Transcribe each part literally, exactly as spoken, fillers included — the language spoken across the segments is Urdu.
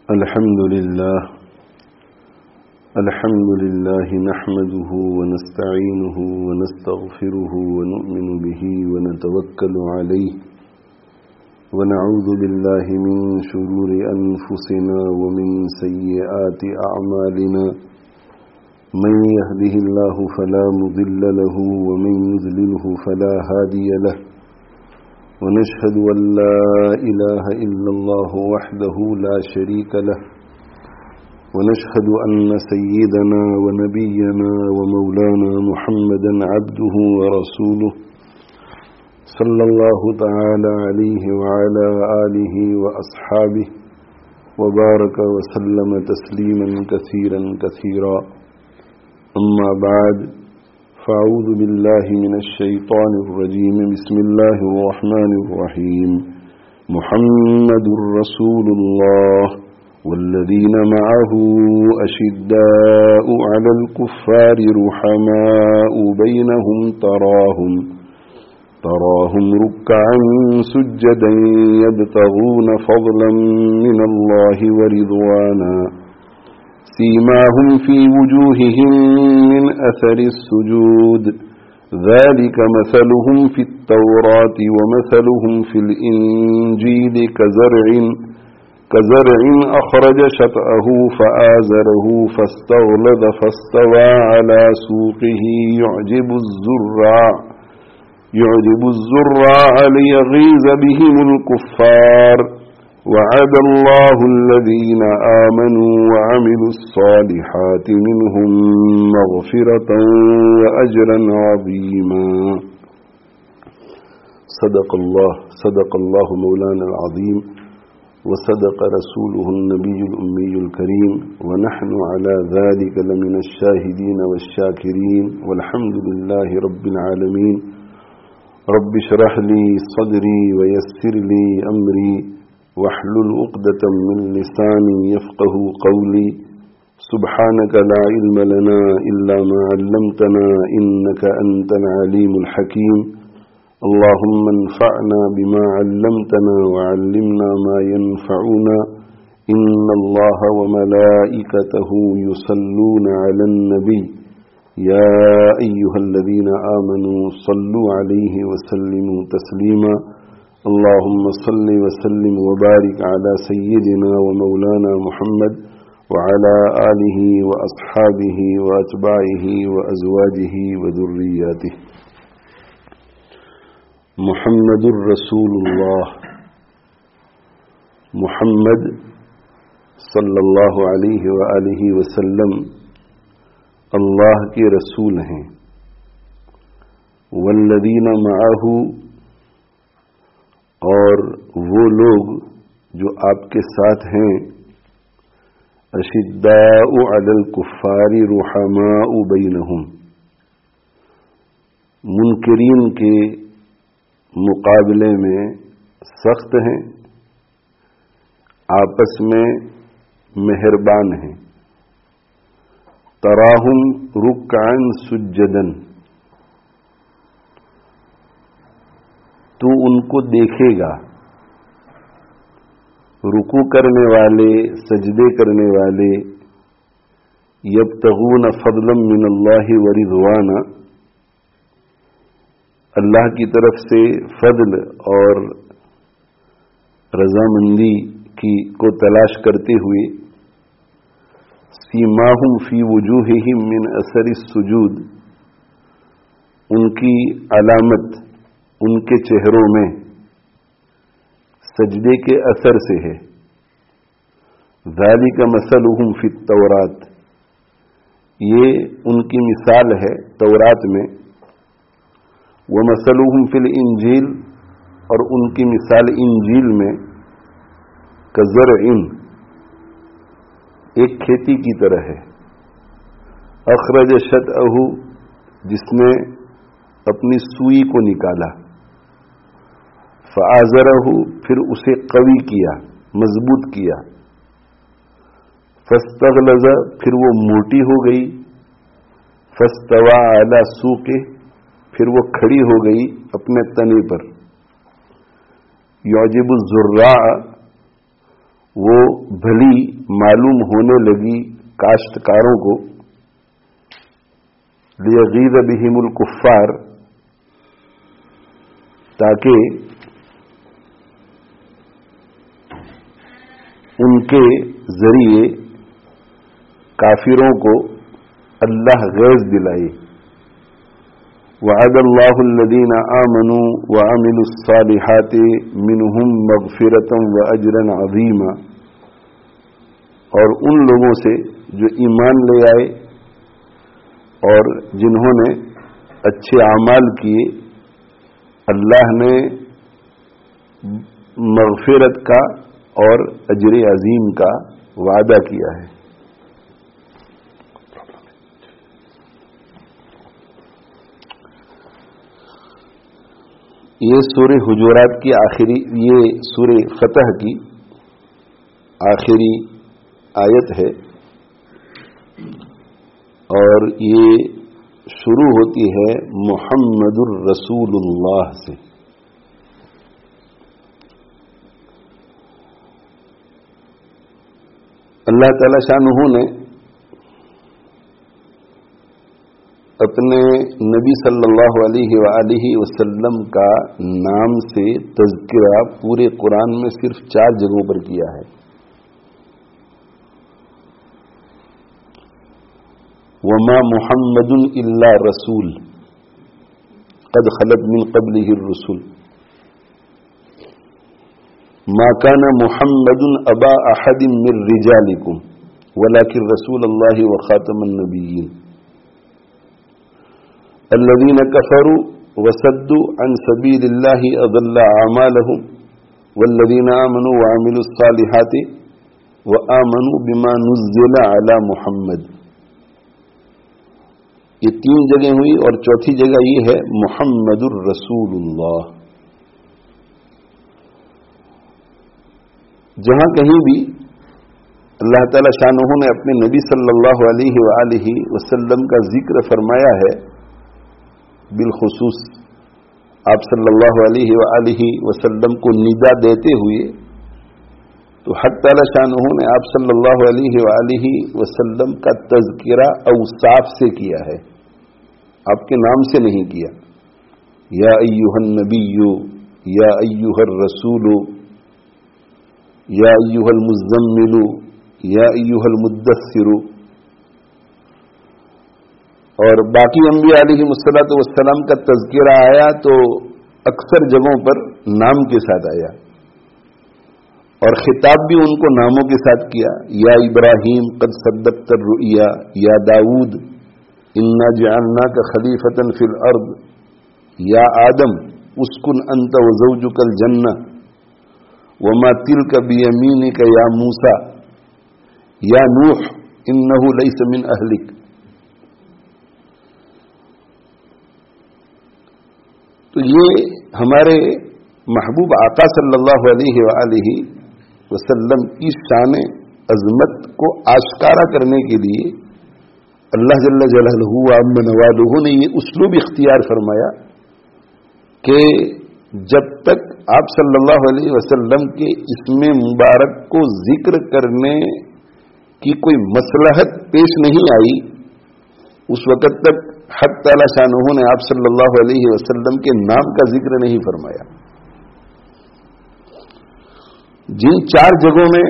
الحمد لله الحمد لله نحمده ونستعينه ونستغفره ونؤمن به ونتوكل عليه ونعوذ بالله من شرور أنفسنا ومن سيئات أعمالنا من يهده الله فلا مضل له ومن يضلله فلا هادي له ونشهد أن لا إله إلا الله وحده لا شريك له ونشهد أن سيدنا ونبينا ومولانا محمدا عبده ورسوله صلى الله تعالى عليه وعلى آله وأصحابه وبارك وسلم تسليما كثيرا كثيرا أما بعد فأعوذ بالله من الشيطان الرجيم بسم الله الرحمن الرحيم محمد رسول الله والذين معه أشداء على الكفار رحماء بينهم تراهم تراهم ركعا سجدا يبتغون فضلا من الله ورضوانا سيماهم في وجوههم من أثر السجود ذلك مثلهم في التوراة ومثلهم في الإنجيل كزرع كزرع أخرج شطأه فآزره فاستغلظ فاستوى على سوقه يعجب الزراع يعجب الزراع ليغيظ بهم الكفار وعد الله الذين آمنوا وعملوا الصالحات منهم مغفرة وأجرا عظيما صدق الله صدق الله مولانا العظيم وصدق رسوله النبي الأمي الكريم ونحن على ذلك لمن الشاهدين والشاكرين والحمد لله رب العالمين رب اشرح لي صدري ويسر لي أمري واحلل عقدة من لساني يفقه قولي سبحانك لا علم لنا إلا ما علمتنا إنك أنت العليم الحكيم اللهم انفعنا بما علمتنا وعلمنا ما ينفعنا إن الله وملائكته يصلون على النبي يا أيها الذين آمنوا صلوا عليه وسلموا تسليما اللهم صل وسلم وبارك على سيدنا ومولانا محمد وعلى آله وأصحابه وأتباعه وأزواجه وذرياته محمد رسول الله محمد صلی اللہ علیہ وآلہ وسلم اللہ کے رسول ہیں والذین معہ اور وہ لوگ جو آپ کے ساتھ ہیں اشداء علی الکفار رحماء بینہم منکرین کے مقابلے میں سخت ہیں آپس میں مہربان ہیں تراہم رکعا سجدا تو ان کو دیکھے گا رکوع کرنے والے سجدے کرنے والے یبتغون فضلا من اللہ ورضوانا اللہ کی طرف سے فضل اور رضامندی کی کو تلاش کرتے ہوئے سیماہم فی وجوہہم من اثر السجود ان کی علامت ان کے چہروں میں سجدے کے اثر سے ہے ذالک مثلہم فی التورات یہ ان کی مثال ہے تورات میں ومثلہم فی الانجیل اور ان کی مثال انجیل میں کزرع ایک کھیتی کی طرح ہے اخرج شطأہ جس نے اپنی سوئی کو نکالا فآزرہ پھر اسے قوی کیا مضبوط کیا فاستغلظ پھر وہ موٹی ہو گئی فاستوى علی سوقہ پھر وہ کھڑی ہو گئی اپنے تنے پر یعجب الزراع وہ بھلی معلوم ہونے لگی کاشتکاروں کو، لیغیظ بہم الکفار، تاکہ ان کے ذریعے کافروں کو اللہ غیظ دلائے۔ وعد اللہ الذین آمنوا وعملوا الصالحات منہم مغفرۃ واجرا عظیما، اور ان لوگوں سے جو ایمان لے آئے اور جنہوں نے اچھے اعمال کیے، اللہ نے مغفرت کا اور اجر عظیم کا وعدہ کیا ہے۔ یہ سورہ حجرات کی آخری، یہ سورہ فتح کی آخری آیت ہے، اور یہ شروع ہوتی ہے محمد الرسول اللہ سے۔ اللہ تعالی شانہ نے اپنے نبی صلی اللہ علیہ وآلہ وسلم کا نام سے تذکرہ پورے قرآن میں صرف چار جگہوں پر کیا ہے۔ وما محمد الا رسول قد خلت من قبله الرسل ما كان محمد ابا احد من رجالكم ولكن رسول الله وخاتم النبيين الذين كفروا وصدوا عن سبيل الله اضل اعمالهم والذين آمنوا وعملوا الصالحات وآمنوا بما نزل على محمد۔ یہ تین جگہ ہوئی، اور چوتھی جگہ یہ ہے محمد الرسول اللہ۔ جہاں کہیں بھی اللہ تعالی شانہ نے اپنے نبی صلی اللہ علیہ وآلہ وسلم کا ذکر فرمایا ہے، بالخصوص آپ صلی اللہ علیہ وآلہ وسلم کو ندا دیتے ہوئے، تو حق تعالی شانہ نے آپ صلی اللہ علیہ وآلہ وسلم کا تذکرہ اوصاف سے کیا ہے، آپ کے نام سے نہیں کیا۔ یا ایھا النبی، یا ایھا الرسول، یا ایھا المزمل، یا ایھا المدثر، اور باقی انبیاء علیہ الصلوۃ والسلام کا تذکرہ آیا تو اکثر جگہوں پر نام کے ساتھ آیا، اور خطاب بھی ان کو ناموں کے ساتھ کیا۔ یا ابراہیم قد صدقت الرؤیا، یا داؤد انا جعلناک خلیفۃ فی الارض، یا آدم اسکن انت وزوجک الجنہ وما تلک بیمینک یا موسیٰ، یا نوح انہ لیس من اہلک۔ تو یہ ہمارے محبوب آقا صلی اللہ علیہ وآلہ وسلم کی شان عظمت کو آشکارا کرنے کے لیے اللہ جل جلالہ وعم نوالہ نے یہ اسلوب اختیار فرمایا کہ جب تک آپ صلی اللہ علیہ وسلم کے اسم مبارک کو ذکر کرنے کی کوئی مصلحت پیش نہیں آئی، اس وقت تک حق تعالی شانہ نے آپ صلی اللہ علیہ وسلم کے نام کا ذکر نہیں فرمایا۔ جن چار جگہوں میں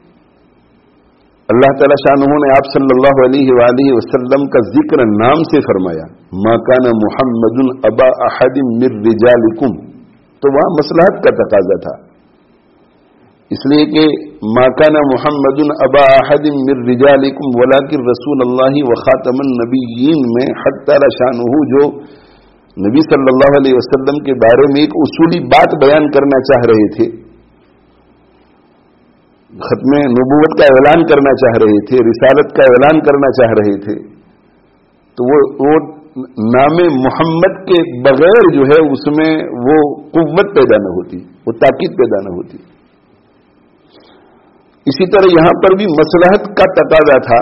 اللہ تعالی شانہ نے آپ صلی اللہ علیہ وآلہ وسلم کا ذکر نام سے فرمایا، ما کان محمد ابا احد من رجالکم، تو وہاں مصلحت کا تقاضا تھا، اس لیے کہ ما کان محمد ابا احد من رجالکم ولکن رسول اللہ وخاتم النبیین میں حق تعالی شانہ جو نبی صلی اللہ علیہ وسلم کے بارے میں ایک اصولی بات بیان کرنا چاہ رہے تھے، ختم نبوت کا اعلان کرنا چاہ رہے تھے، رسالت کا اعلان کرنا چاہ رہے تھے، تو وہ, وہ نام محمد کے بغیر جو ہے اس میں وہ قوت پیدا نہ ہوتی، وہ طاقت پیدا نہ ہوتی۔ اسی طرح یہاں پر بھی مصلحت کا تقاضا تھا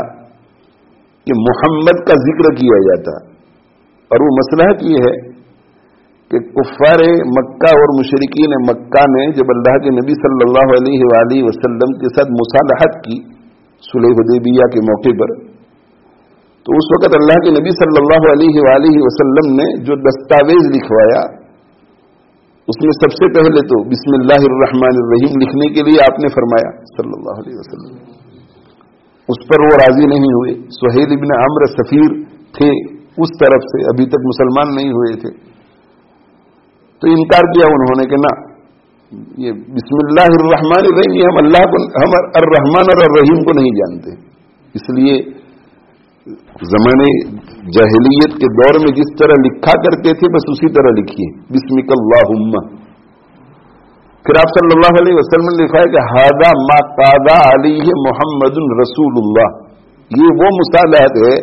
کہ محمد کا ذکر کیا جاتا، اور وہ مصلحت یہ ہے کہ کفار مکہ اور مشرکین مکہ نے جب اللہ کے نبی صلی اللہ علیہ وآلہ وسلم کے ساتھ مصالحت کی صلح حدیبیہ کے موقع پر، تو اس وقت اللہ کے نبی صلی اللہ علیہ وآلہ وسلم نے جو دستاویز لکھوایا اس میں سب سے پہلے تو بسم اللہ الرحمن الرحیم لکھنے کے لیے آپ نے فرمایا صلی اللہ علیہ وسلم۔ اس پر وہ راضی نہیں ہوئے۔ سہیل ابن عمرو سفیر تھے اس طرف سے، ابھی تک مسلمان نہیں ہوئے تھے، تو انکار کیا انہوں نے کہ نہ، یہ بسم اللہ الرحمن الرحیم یہ ہم اللہ کو، ہم الرحمن اور الرحیم کو نہیں جانتے، اس لیے زمانے جاہلیت کے دور میں جس طرح لکھا کرتے تھے بس اسی طرح لکھیے بسمک اللہم۔ پھر آپ صلی اللہ علیہ وسلم نے لکھا ہے کہ ھذا ما قاضى علیہ محمد رسول اللہ، یہ وہ مصالحت ہے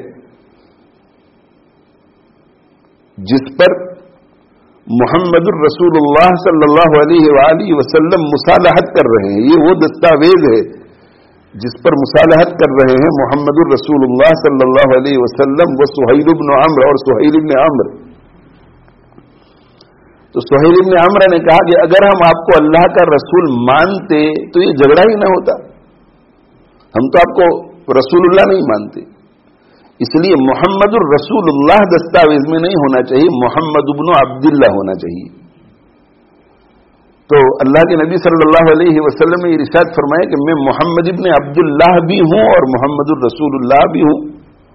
جس پر محمد الرسول اللہ صلی اللہ علیہ وآلہ وسلم مصالحت کر رہے ہیں، یہ وہ دستاویز ہے جس پر مصالحت کر رہے ہیں محمد الرسول اللہ صلی اللہ علیہ وسلم و سہیل بن عمرو اور سہیل بن عمرو۔ تو سہیل بن عمرو نے کہا کہ اگر ہم آپ کو اللہ کا رسول مانتے تو یہ جھگڑا ہی نہ ہوتا، ہم تو آپ کو رسول اللہ نہیں مانتے، اس لیے محمد الرسول اللہ دستاویز میں نہیں ہونا چاہیے، محمد ابن عبداللہ ہونا چاہیے۔ تو اللہ کے نبی صلی اللہ علیہ وسلم نے یہ ارشاد فرمایا کہ میں محمد ابن عبداللہ بھی ہوں اور محمد الرسول اللہ بھی ہوں۔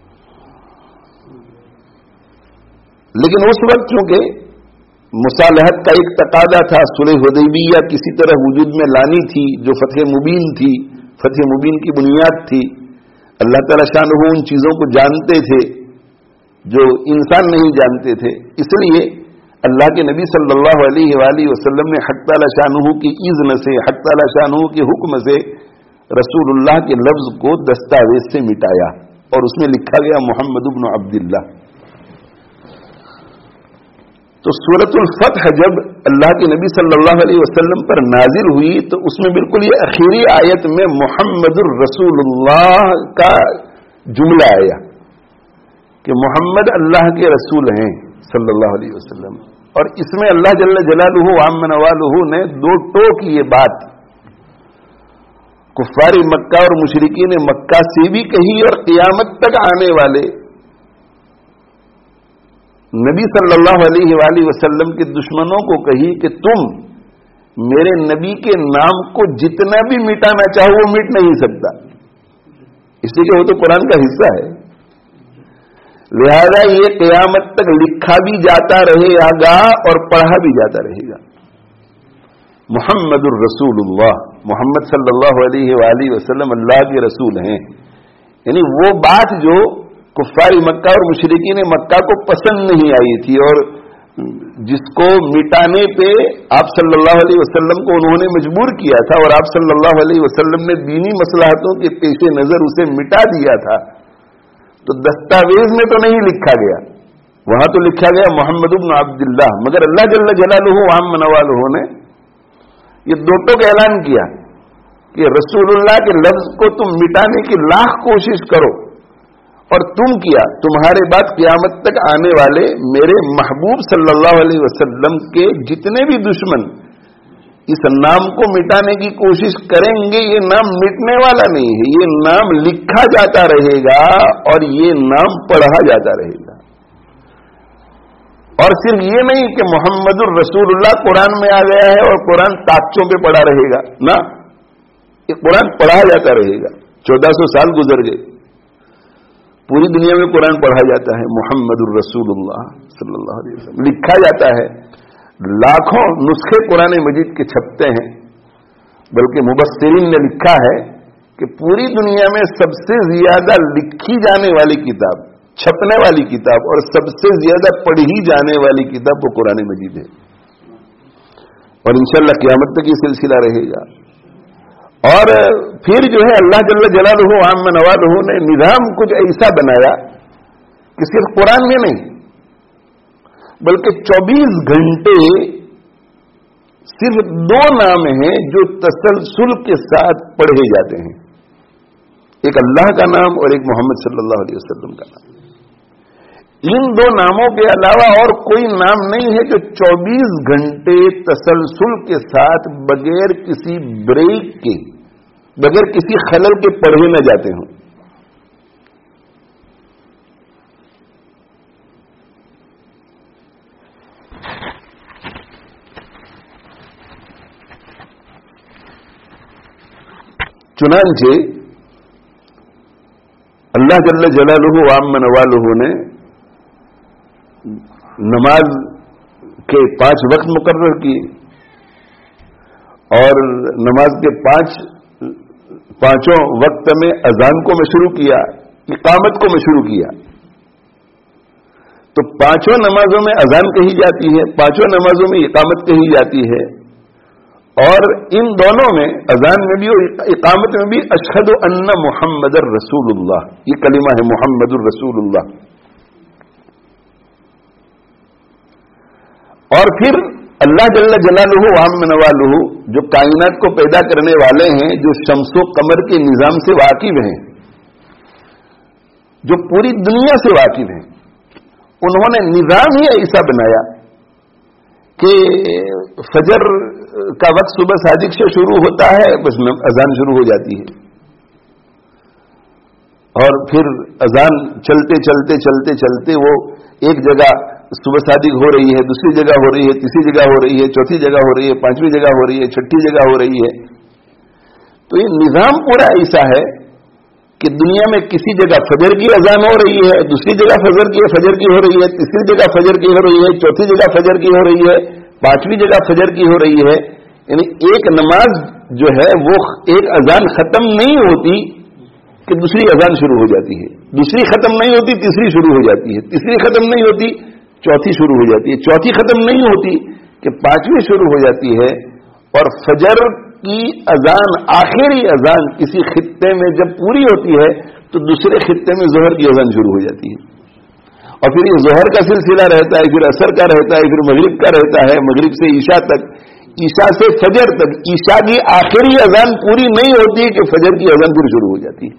لیکن اس وقت چونکہ مصالحت کا ایک تقاضا تھا، صلح حدیبیہ کسی طرح وجود میں لانی تھی جو فتح مبین تھی، فتح مبین کی بنیاد تھی، اللہ تعالی شانہ ان چیزوں کو جانتے تھے جو انسان نہیں جانتے تھے، اس لیے اللہ کے نبی صلی اللہ علیہ وآلہ وسلم نے حق تعالی شانہ کی اذن سے، حق تعالی شانہ کے حکم سے رسول اللہ کے لفظ کو دستاویز سے مٹایا اور اس میں لکھا گیا محمد ابن عبداللہ۔ تو سورۃ الفتح جب اللہ کے نبی صلی اللہ علیہ وسلم پر نازل ہوئی تو اس میں بالکل یہ اخیری آیت میں محمد الرسول اللہ کا جملہ آیا کہ محمد اللہ کے رسول ہیں صلی اللہ علیہ وسلم، اور اس میں اللہ جل جلالہ وعم نوالہ نے دو ٹوک یہ بات کفار مکہ اور مشرکین مکہ سے بھی کہی اور قیامت تک آنے والے نبی صلی اللہ علیہ وآلہ وسلم کے دشمنوں کو کہی کہ تم میرے نبی کے نام کو جتنا بھی مٹانا چاہو وہ مٹ نہیں سکتا، اس لیے کہ وہ تو قرآن کا حصہ ہے، لہذا یہ قیامت تک لکھا بھی جاتا رہے گا اور پڑھا بھی جاتا رہے گا۔ محمد الرسول اللہ، محمد صلی اللہ علیہ وآلہ وسلم اللہ کے رسول ہیں، یعنی وہ بات جو کفار مکہ اور مشرکین مکہ کو پسند نہیں آئی تھی اور جس کو مٹانے پہ آپ صلی اللہ علیہ وسلم کو انہوں نے مجبور کیا تھا اور آپ صلی اللہ علیہ وسلم نے دینی مصلحتوں کے پیش نظر اسے مٹا دیا تھا، تو دستاویز میں تو نہیں لکھا گیا، وہاں تو لکھا گیا محمد ابن عبداللہ، مگر اللہ جل جلالہ وعم نوالہ نے یہ دوٹوں کا اعلان کیا کہ رسول اللہ کے لفظ کو تم مٹانے کی لاکھ کوشش کرو، اور تم کیا، تمہارے بعد قیامت تک آنے والے میرے محبوب صلی اللہ علیہ وسلم کے جتنے بھی دشمن اس نام کو مٹانے کی کوشش کریں گے، یہ نام مٹنے والا نہیں ہے، یہ نام لکھا جاتا رہے گا اور یہ نام پڑھا جاتا رہے گا۔ اور صرف یہ نہیں کہ محمد الرسول اللہ قرآن میں آ گیا ہے اور قرآن تاکچوں پہ پڑھا رہے گا، نہ، یہ قرآن پڑھا جاتا رہے گا۔ چودہ سو سال گزر گئے، پوری دنیا میں قرآن پڑھا جاتا ہے، محمد الرسول اللہ صلی اللہ علیہ وسلم لکھا جاتا ہے، لاکھوں نسخے قرآن مجید کے چھپتے ہیں، بلکہ مبصرین نے لکھا ہے کہ پوری دنیا میں سب سے زیادہ لکھی جانے والی کتاب، چھپنے والی کتاب اور سب سے زیادہ پڑھی جانے والی کتاب وہ قرآن مجید ہے، اور انشاءاللہ قیامت تک یہ سلسلہ رہے گا۔ اور پھر جو ہے اللہ جل جلالہ وعم نوالہ نے نظام کچھ ایسا بنایا کہ صرف قرآن میں نہیں بلکہ چوبیس گھنٹے صرف دو نام ہیں جو تسلسل کے ساتھ پڑھے جاتے ہیں، ایک اللہ کا نام اور ایک محمد صلی اللہ علیہ وسلم کا نام۔ ان دو ناموں کے علاوہ اور کوئی نام نہیں ہے جو چوبیس گھنٹے تسلسل کے ساتھ بغیر کسی بریک کے، بغیر کسی خلل کے پڑھے نہ جاتے ہوں۔ چنانچہ اللہ جل جلالہ وعم نوالہ نے نماز کے پانچ وقت مقرر کیے اور نماز کے پانچ پانچوں وقت میں اذان کو میں شروع کیا، اقامت کو میں شروع کیا۔ تو پانچوں نمازوں میں اذان کہی جاتی ہے، پانچوں نمازوں میں اقامت کہی جاتی ہے، اور ان دونوں میں اذان میں بھی اور اقامت میں بھی اشہد ان محمد الرسول اللہ، یہ کلمہ ہے محمد الرسول اللہ۔ اور پھر اللہ جل جلالہ وعم نوالہ جو کائنات کو پیدا کرنے والے ہیں، جو شمس و قمر کے نظام سے واقف ہیں، جو پوری دنیا سے واقف ہیں، انہوں نے نظام ہی ایسا بنایا کہ فجر کا وقت صبح صادق سے شروع ہوتا ہے، بس اذان شروع ہو جاتی ہے، اور پھر اذان چلتے چلتے چلتے چلتے وہ ایک جگہ صبح صادق ہو رہی ہے، دوسری جگہ ہو رہی ہے، تیسری جگہ ہو رہی ہے، چوتھی جگہ ہو رہی ہے، پانچویں جگہ ہو رہی ہے، چھٹی جگہ ہو رہی ہے۔ تو یہ نظام پورا ایسا ہے کہ دنیا میں کسی جگہ فجر کی اذان ہو رہی ہے، دوسری جگہ فجر کی فجر کی ہو رہی ہے، تیسری جگہ فجر کی ہو رہی ہے، چوتھی جگہ فجر کی ہو رہی ہے، پانچویں جگہ فجر کی ہو رہی ہے۔ یعنی ایک نماز جو ہے وہ ایک اذان ختم نہیں ہوتی کہ دوسری اذان شروع ہو جاتی ہے، دوسری ختم نہیں ہوتی تیسری شروع ہو جاتی ہے، تیسری ختم نہیں ہوتی چوتھی شروع ہو جاتی ہے، چوتھی ختم نہیں ہوتی کہ پانچویں شروع ہو جاتی ہے، اور فجر کی اذان، آخری اذان کسی خطے میں جب پوری ہوتی ہے تو دوسرے خطے میں ظہر کی اذان شروع ہو جاتی ہے، اور پھر یہ ظہر کا سلسلہ رہتا ہے، پھر عصر کا رہتا ہے، پھر مغرب کا رہتا ہے، مغرب سے عشاء تک، عشاء سے فجر تک، عشاء کی آخری اذان پوری نہیں ہوتی کہ فجر کی اذان پھر شروع ہو جاتی ہے۔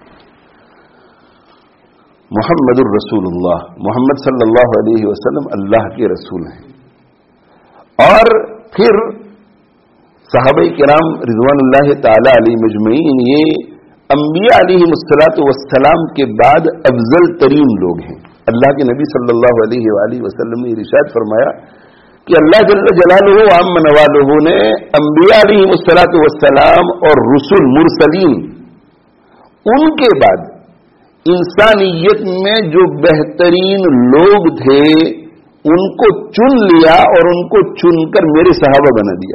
محمد الرسول اللہ، محمد صلی اللہ علیہ وسلم اللہ کے رسول ہیں۔ اور پھر صحابہ کرام رضوان اللہ تعالی علیہ مجمعین یہ انبیاء علیہ الصلوۃ والسلام کے بعد افضل ترین لوگ ہیں۔ اللہ کے نبی صلی اللہ علیہ وآلہ وسلم نے ارشاد فرمایا کہ اللہ جل جلالہ وعم نوالہ نے انبیاء علیہ الصلوۃ والسلام اور رسل مرسلین، ان کے بعد انسانیت میں جو بہترین لوگ تھے ان کو چن لیا اور ان کو چن کر میرے صحابہ بنا دیا۔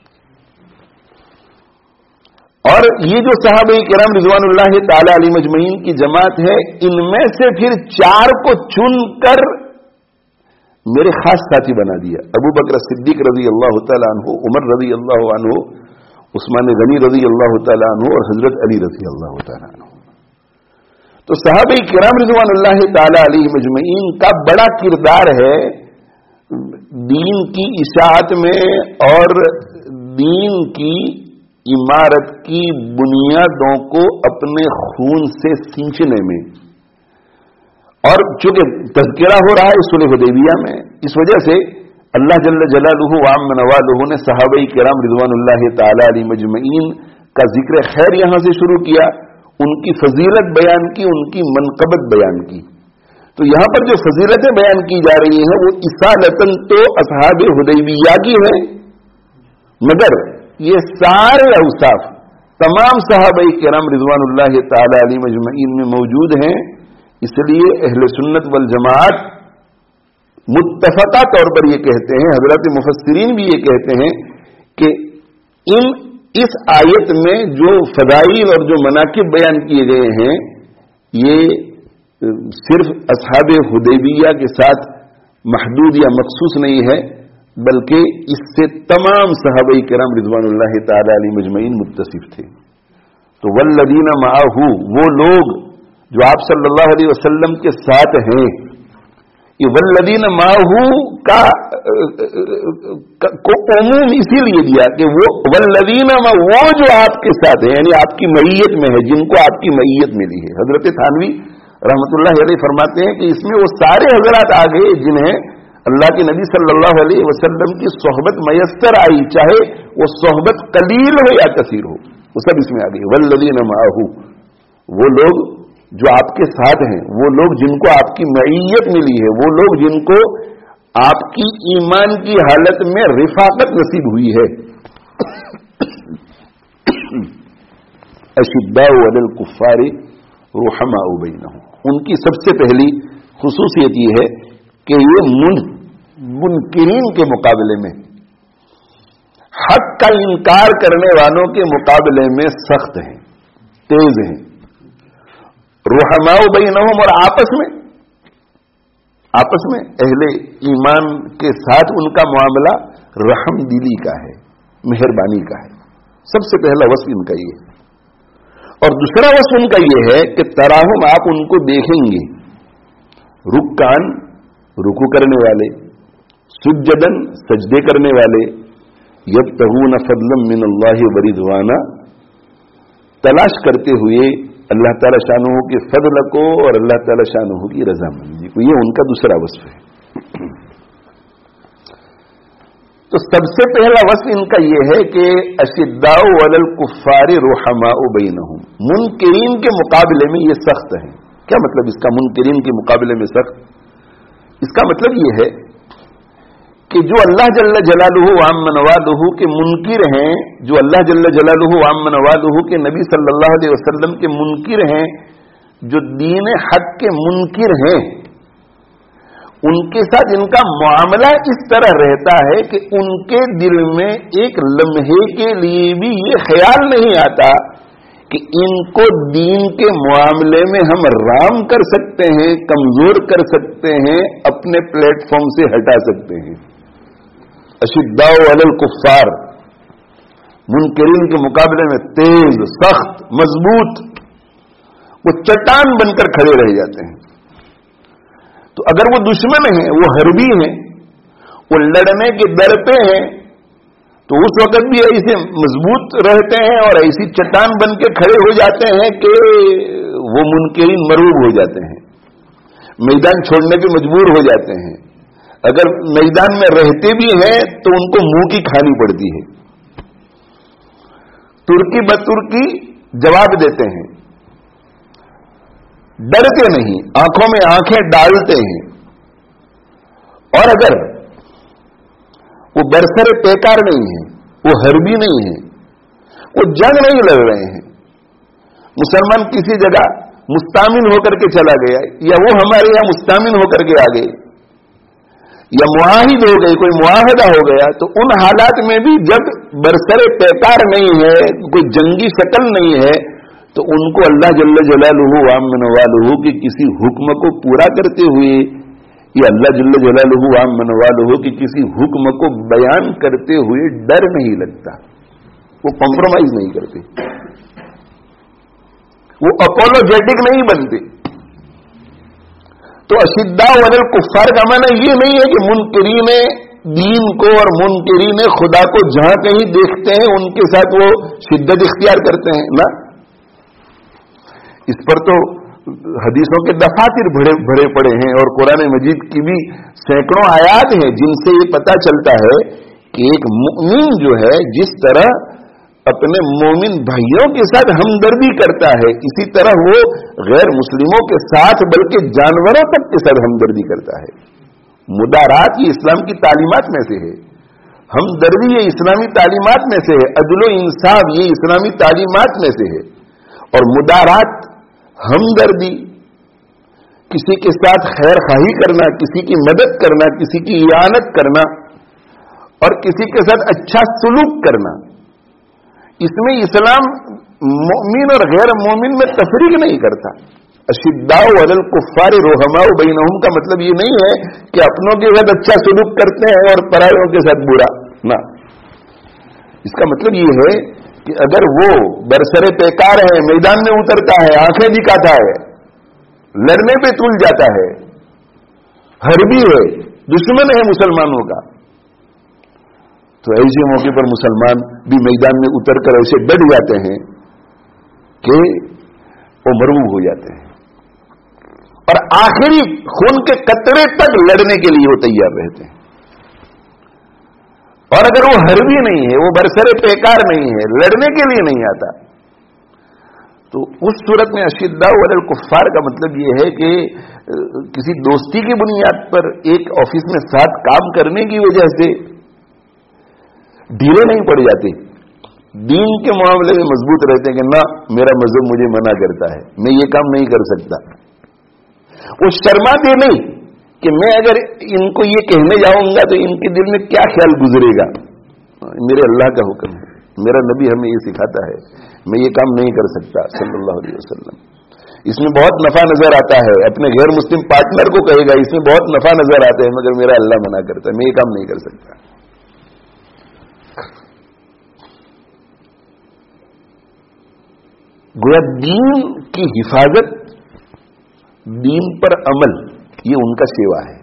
اور یہ جو صحابہ کرام رضوان اللہ تعالی علیہ مجمعین کی جماعت ہے، ان میں سے پھر چار کو چن کر میرے خاص ساتھی بنا دیا۔ ابو بکر صدیق رضی اللہ تعالی عنہ، عمر رضی اللہ عنہ، عثمان غنی رضی اللہ تعالی عنہ، اور حضرت علی رضی اللہ تعالی عنہ۔ تو صحابہ کرام رضوان اللہ تعالی علیہ مجمعین کا بڑا کردار ہے دین کی اشاعت میں اور دین کی عمارت کی بنیادوں کو اپنے خون سے سینچنے میں۔ اور چونکہ تذکرہ ہو رہا ہے صلح حدیبیہ میں، اس وجہ سے اللہ جل جلالہ وعم نوالہ نے صحابہ کرام رضوان اللہ تعالی علیہ مجمعین کا ذکر خیر یہاں سے شروع کیا، ان کی فضیلت بیان کی، ان کی منقبت بیان کی۔ تو یہاں پر جو فضیلتیں بیان کی جا رہی ہیں وہ اصالتاً تو اصحاب حدیبیہ کی ہیں، مگر یہ سارے اوصاف تمام صحابہ کرام رضوان اللہ تعالی علیہ مجمعین میں موجود ہیں۔ اس لیے اہل سنت والجماعت متفقہ طور پر یہ کہتے ہیں، حضرات مفسرین بھی یہ کہتے ہیں کہ ان اس آیت میں جو فضائل اور جو مناقب بیان کیے گئے ہیں یہ صرف اصحاب حدیبیہ کے ساتھ محدود یا مخصوص نہیں ہے، بلکہ اس سے تمام صحابہ کرام رضوان اللہ تعالی علیہ مجمعین متصف تھے۔ تو والذین معہ، وہ لوگ جو آپ صلی اللہ علیہ وسلم کے ساتھ ہیں، یہ والذین معہ کا کو عموم اسی لیے دیا کہ وہ والذین معہ، وہ جو آپ کے ساتھ ہیں، یعنی آپ کی معیت میں ہے، جن کو آپ کی معیت ملی ہے۔ حضرت تھانوی रहमत उल्लाह अलैह फरमाते हैं कि इसमें वो सारे हजरात आ गए जिन्हें अल्लाह के नबी सल्लल्लाहु अलैहि वसल्लम की सोहबत मयस्सर आई, चाहे वो सोहबत कलील हो या कसीर हो, वो सब इसमें आ गए। वल्लज़ीना मअहू, वो लोग जो आपके साथ हैं, वो लोग जिनको आपकी मईयत मिली है, वो लोग जिनको आपकी ईमान की हालत में रिफाकत नसीब हुई है। अशिद्दाउ अलल कुफ्फारि रुहमाउ बैनहुम, उनकी सबसे पहली खुसूसियत ये है कि ये मुन मुनकिरीन के मुकाबले में, हक का इनकार करने वालों के मुकाबले में सख्त हैं, तेज हैं। रुहमाउ बैनहुम, और आपस में आपस में अहले ईमान के साथ उनका मामला रहम दिली का है, मेहरबानी का है। सबसे पहला वस्फ इनका ये है। और दूसरा वस्फ उनका ये है कि तराहुम, आप उनको देखेंगे, रुक्कान, रुकू करने वाले, सुज्जदन, सजदे करने वाले, यब्तगून फदलन मिन अल्लाह व रिज़वाना, तलाश करते हुए अल्लाह ताला शानुहू के फضل को और अल्लाह ताला शानुहू की रजामंदी को। ये उनका दूसरा वस्फ है। तो सबसे पहला वस्फ इनका यह है कि अशिद्दाउ अलल कुफ्फारि रुहमाउ बैनहुम, मुनकिरीन के मुकाबले में ये सख्त है। क्या मतलब इसका, मुनकिरीन के मुकाबले में सख्त? इसका मतलब यह है कि जो अल्लाह जल्ल जलालुहु व अम्म नवालुहु के मुनकिर हैं, जो अल्लाह जल्ल जलालुहु व अम्म नवालुहु के नबी सल्लल्लाहु अलैहि वसल्लम के मुनकिर हैं, जो दीन हक के मुनकिर हैं, उनके साथ इनका मामला इस तरह रहता है कि उनके दिल में एक लम्हे के लिए भी ये ख्याल नहीं आता कि इनको दीन के मामले में हम राम कर सकते हैं, कमजोर कर सकते हैं, अपने प्लेटफॉर्म से हटा सकते हैं। अशिद्दाउ अलल कुफ्फार, मुनकिरीन के मुकाबले में तेज, सख्त, मजबूत, वो चट्टान बनकर खड़े रह जाते हैं। तो अगर वो दुश्मन हैं, वो हरबी हैं, वो लड़ने के डर पे हैं, तो उस वक्त भी ऐसे मजबूत रहते हैं और ऐसी चट्टान बन के खड़े हो जाते हैं कि वो मुनकिरीन मरूब हो जाते हैं, मैदान छोड़ने पे मजबूर हो जाते हैं। अगर मैदान में रहते भी हैं तो उनको मुंह की खानी पड़ती है, तुर्की बतुर्की जवाब देते हैं, डरते नहीं, आंखों में आंखें डालते हैं। और अगर वो बरसरे पेकार नहीं है, वो हरबी नहीं है, वो जंग नहीं लड़ रहे हैं, मुसलमान किसी जगह मुस्तामिन होकर के चला गया या वो हमारे यहां मुस्तामिन होकर के आ गए या मुआहिद हो गए, कोई मुआहदा हो गया, तो उन हालात में भी जब बरसरे पेकार नहीं है, कोई जंगी शक्ल नहीं है, तो उनको अल्लाह जल्ल जलालुहु व अम्म नवालुहु के किसी हुक्म को पूरा करते हुए या अल्लाह जल्ल जलालुहु व अम्म नवालुहु के किसी हुक्म को बयान करते हुए डर नहीं लगता, वो कॉम्प्रोमाइज नहीं करते, वो अपोलोजेटिक नहीं बनते। तो अशिद्दाउ अलल कुफ्फार का माना ये नहीं है कि मुनकिरीन दीन को और मुनकिरीन खुदा को जहां कहीं देखते हैं उनके साथ वो शिद्दत इख्तियार करते हैं ना। इस पर तो हदीसों के दफातिर भरे भरे पड़े हैं और कुरान मजीद की भी सैकड़ों आयात हैं जिनसे ये पता चलता है कि एक मुमिन जो है जिस तरह अपने मोमिन भाइयों के साथ हमदर्दी करता है, इसी तरह वो गैर मुस्लिमों के साथ बल्कि जानवरों तक के साथ हमदर्दी करता है। मुदारात ये इस्लाम की तालीमात में से है, हमदर्दी ये इस्लामी तालीमात में से है, अदलो इंसाफ ये इस्लामी तालीमात में से है। और मुदारात, हमदर्दी, किसी के साथ खैर खाही करना, किसी की मदद करना, किसी की इयानत करना और किसी के साथ अच्छा सुलूक करना, इसमें इस्लाम मोमिन और गैर मोमिन में तफरीक नहीं करता। अशिद्दाउ अलल कुफ्फारि रुहमाउ बैनहुम का मतलब ये नहीं है कि अपनों के साथ अच्छा सुलूक करते हैं और परायों के साथ बुरा ना। इसका मतलब ये है कि अगर वो बरसरे पेकार है, मैदान में उतरता है, आंखें दिखाता है, लड़ने पे तुल जाता है, हरबी है, दुश्मन है मुसलमानों का, तो ऐसे मौके पर मुसलमान भी मैदान में उतरकर ऐसे डट जाते हैं कि वो मरबूब हो जाते हैं। اور آخری خون کے قطرے تک لڑنے کے لیے وہ تیار رہتے ہیں. اور اگر وہ حربی نہیں ہے, وہ برسر پیکار نہیں ہے, لڑنے کے لیے نہیں آتا, تو اس صورت میں اشداء علی الکفار کا مطلب یہ ہے کہ کسی دوستی کی بنیاد پر ایک آفس میں ساتھ کام کرنے کی وجہ سے ڈھیلے نہیں پڑ جاتے, دین کے معاملے میں مضبوط رہتے ہیں کہ نہ میرا مذہب مجھے منع کرتا ہے, میں یہ کام نہیں کر سکتا. وہ شرماتے نہیں کہ میں اگر ان کو یہ کہنے جاؤں گا تو ان کے دل میں کیا خیال گزرے گا. میرے اللہ کا حکم ہے, میرا نبی ہمیں یہ سکھاتا ہے, میں یہ کام نہیں کر سکتا صلی اللہ علیہ وسلم. اس میں بہت نفع نظر آتا ہے, اپنے غیر مسلم پارٹنر کو کہے گا اس میں بہت نفع نظر آتا ہے, مگر میرا اللہ منع کرتا ہے, میں یہ کام نہیں کر سکتا. گویا دین کی حفاظت, دین پر عمل, یہ ان کا سیوا ہے.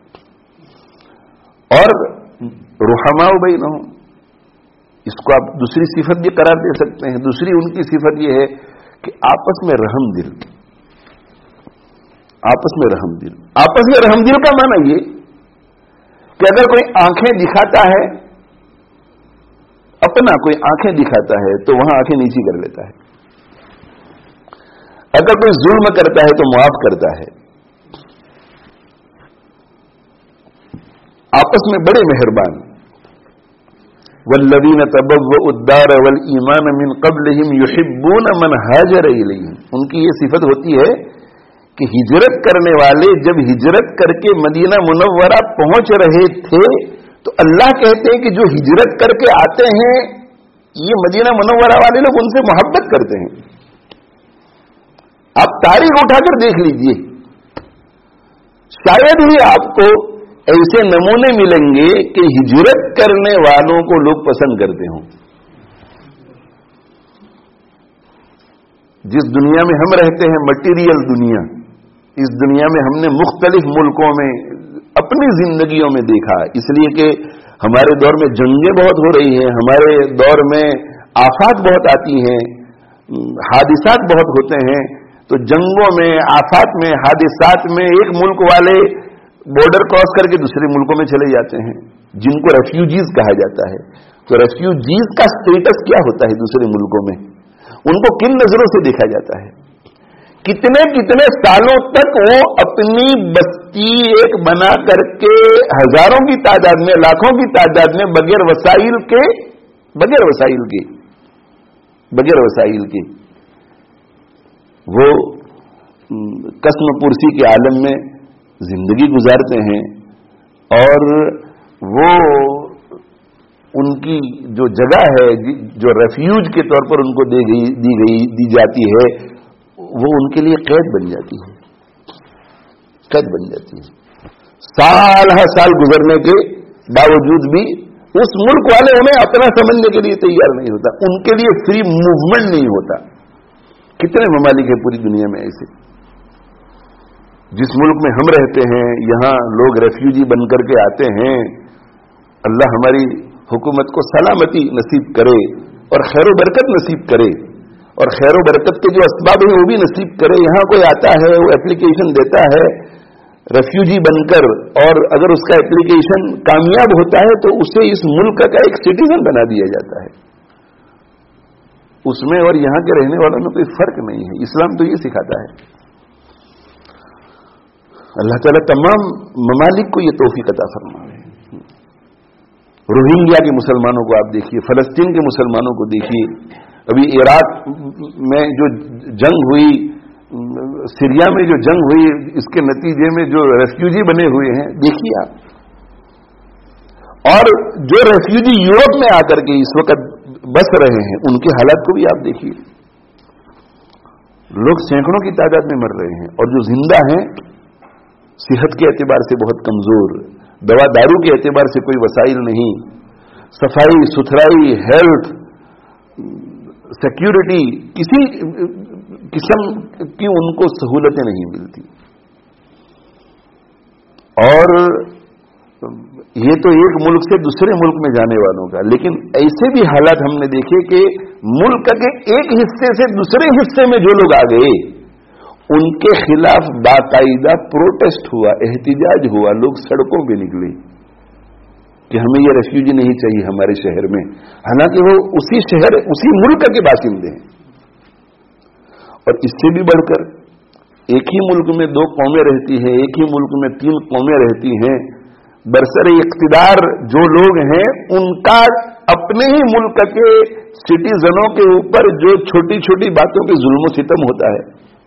اور رحماء بینہم, اس کو آپ دوسری صفت بھی قرار دے سکتے ہیں. دوسری ان کی صفت یہ ہے کہ آپس میں رحم دل, آپس میں رحم دل. آپس میں رحم دل کا معنی یہ کہ اگر کوئی آنکھیں دکھاتا ہے, اپنا کوئی آنکھیں دکھاتا ہے تو وہاں آنکھیں نیچی کر لیتا ہے. اگر کوئی ظلم کرتا ہے تو معاف کرتا ہے. آپس میں بڑے مہربان. والذین تبوؤوا الدار والایمان من قبلہم یحبون من ہاجر الیہم, ان کی یہ صفت ہوتی ہے کہ ہجرت کرنے والے جب ہجرت کر کے مدینہ منورہ پہنچ رہے تھے تو اللہ کہتے ہیں کہ جو ہجرت کر کے آتے ہیں یہ مدینہ منورہ والے لوگ ان سے محبت کرتے ہیں. آپ تاریخ اٹھا کر دیکھ لیجئے, شاید ہی آپ کو ایسے نمونے ملیں گے کہ ہجرت کرنے والوں کو لوگ پسند کرتے ہوں. جس دنیا میں ہم رہتے ہیں, مٹیریل دنیا, اس دنیا میں ہم نے مختلف ملکوں میں اپنی زندگیوں میں دیکھا, اس لیے کہ ہمارے دور میں جنگیں بہت ہو رہی ہیں, ہمارے دور میں آفات بہت آتی ہیں, حادثات بہت ہوتے ہیں. تو جنگوں میں, آفات میں, حادثات میں ایک ملک والے بارڈر کراس کر کے دوسرے ملکوں میں چلے جاتے ہیں, جن کو ریفیوجیز کہا جاتا ہے. تو ریفیوجیز کا سٹیٹس کیا ہوتا ہے دوسرے ملکوں میں, ان کو کن نظروں سے دیکھا جاتا ہے. کتنے کتنے سالوں تک وہ اپنی بستی ایک بنا کر کے ہزاروں کی تعداد میں, لاکھوں کی تعداد میں بغیر وسائل کے بغیر وسائل کے بغیر وسائل کے وہ قسم پرسی کے عالم میں زندگی گزارتے ہیں. اور وہ ان کی جو جگہ ہے جو ریفیوج کے طور پر ان کو دی گئی دی گئی دی جاتی ہے, وہ ان کے لیے قید بن جاتی ہے, قید بن جاتی ہے. سال ہر سال گزرنے کے باوجود بھی اس ملک والے انہیں اپنا سمجھنے کے لیے تیار نہیں ہوتا, ان کے لیے فری موومنٹ نہیں ہوتا. کتنے ممالک ہیں پوری دنیا میں ایسے, جس ملک میں ہم رہتے ہیں یہاں لوگ ریفیوجی بن کر کے آتے ہیں. اللہ ہماری حکومت کو سلامتی نصیب کرے اور خیر و برکت نصیب کرے, اور خیر و برکت کے جو اسباب ہیں وہ بھی نصیب کرے. یہاں کوئی آتا ہے, وہ اپلیکیشن دیتا ہے ریفیوجی بن کر, اور اگر اس کا اپلیکیشن کامیاب ہوتا ہے تو اسے اس ملک کا ایک سٹیزن بنا دیا جاتا ہے. اس میں اور یہاں کے رہنے والوں میں کوئی فرق نہیں ہے. اسلام تو یہ سکھاتا ہے. اللہ تعالیٰ تمام ممالک کو یہ توفیق عطا فرمائے. روہنگیا کے مسلمانوں کو آپ دیکھیے, فلسطین کے مسلمانوں کو دیکھیے, ابھی عراق میں جو جنگ ہوئی, سیریا میں جو جنگ ہوئی, اس کے نتیجے میں جو ریفیوجی بنے ہوئے ہیں دیکھیے آپ. اور جو ریفیوجی یورپ میں آ کر کے اس وقت بس رہے ہیں, ان کے حالات کو بھی آپ دیکھیے. لوگ سینکڑوں کی تعداد میں مر رہے ہیں, اور جو زندہ ہیں صحت کے اعتبار سے بہت کمزور, دوا دارو کے اعتبار سے کوئی وسائل نہیں, صفائی ستھرائی, ہیلتھ, سیکیورٹی, کسی قسم کی ان کو سہولتیں نہیں ملتی. اور یہ تو ایک ملک سے دوسرے ملک میں جانے والوں کا, لیکن ایسے بھی حالات ہم نے دیکھے کہ ملک کے ایک حصے سے دوسرے حصے میں جو لوگ آ گئے ان کے خلاف باقاعدہ پروٹیسٹ ہوا، احتجاج ہوا، لوگ سڑکوں پہ نکلے کہ ہمیں یہ ریفیوجی نہیں چاہیے ہمارے شہر میں، حالانکہ وہ اسی شہر اسی ملک کے باشندے ہیں۔ اور اس سے بھی بڑھ کر ایک ہی ملک میں دو قومیں رہتی ہیں، ایک ہی ملک میں تین قومیں رہتی ہیں، برسر اقتدار جو لوگ ہیں ان کا اپنے ہی ملک کے سٹیزنوں کے اوپر جو چھوٹی چھوٹی باتوں پہ ظلم و ستم ہوتا ہے،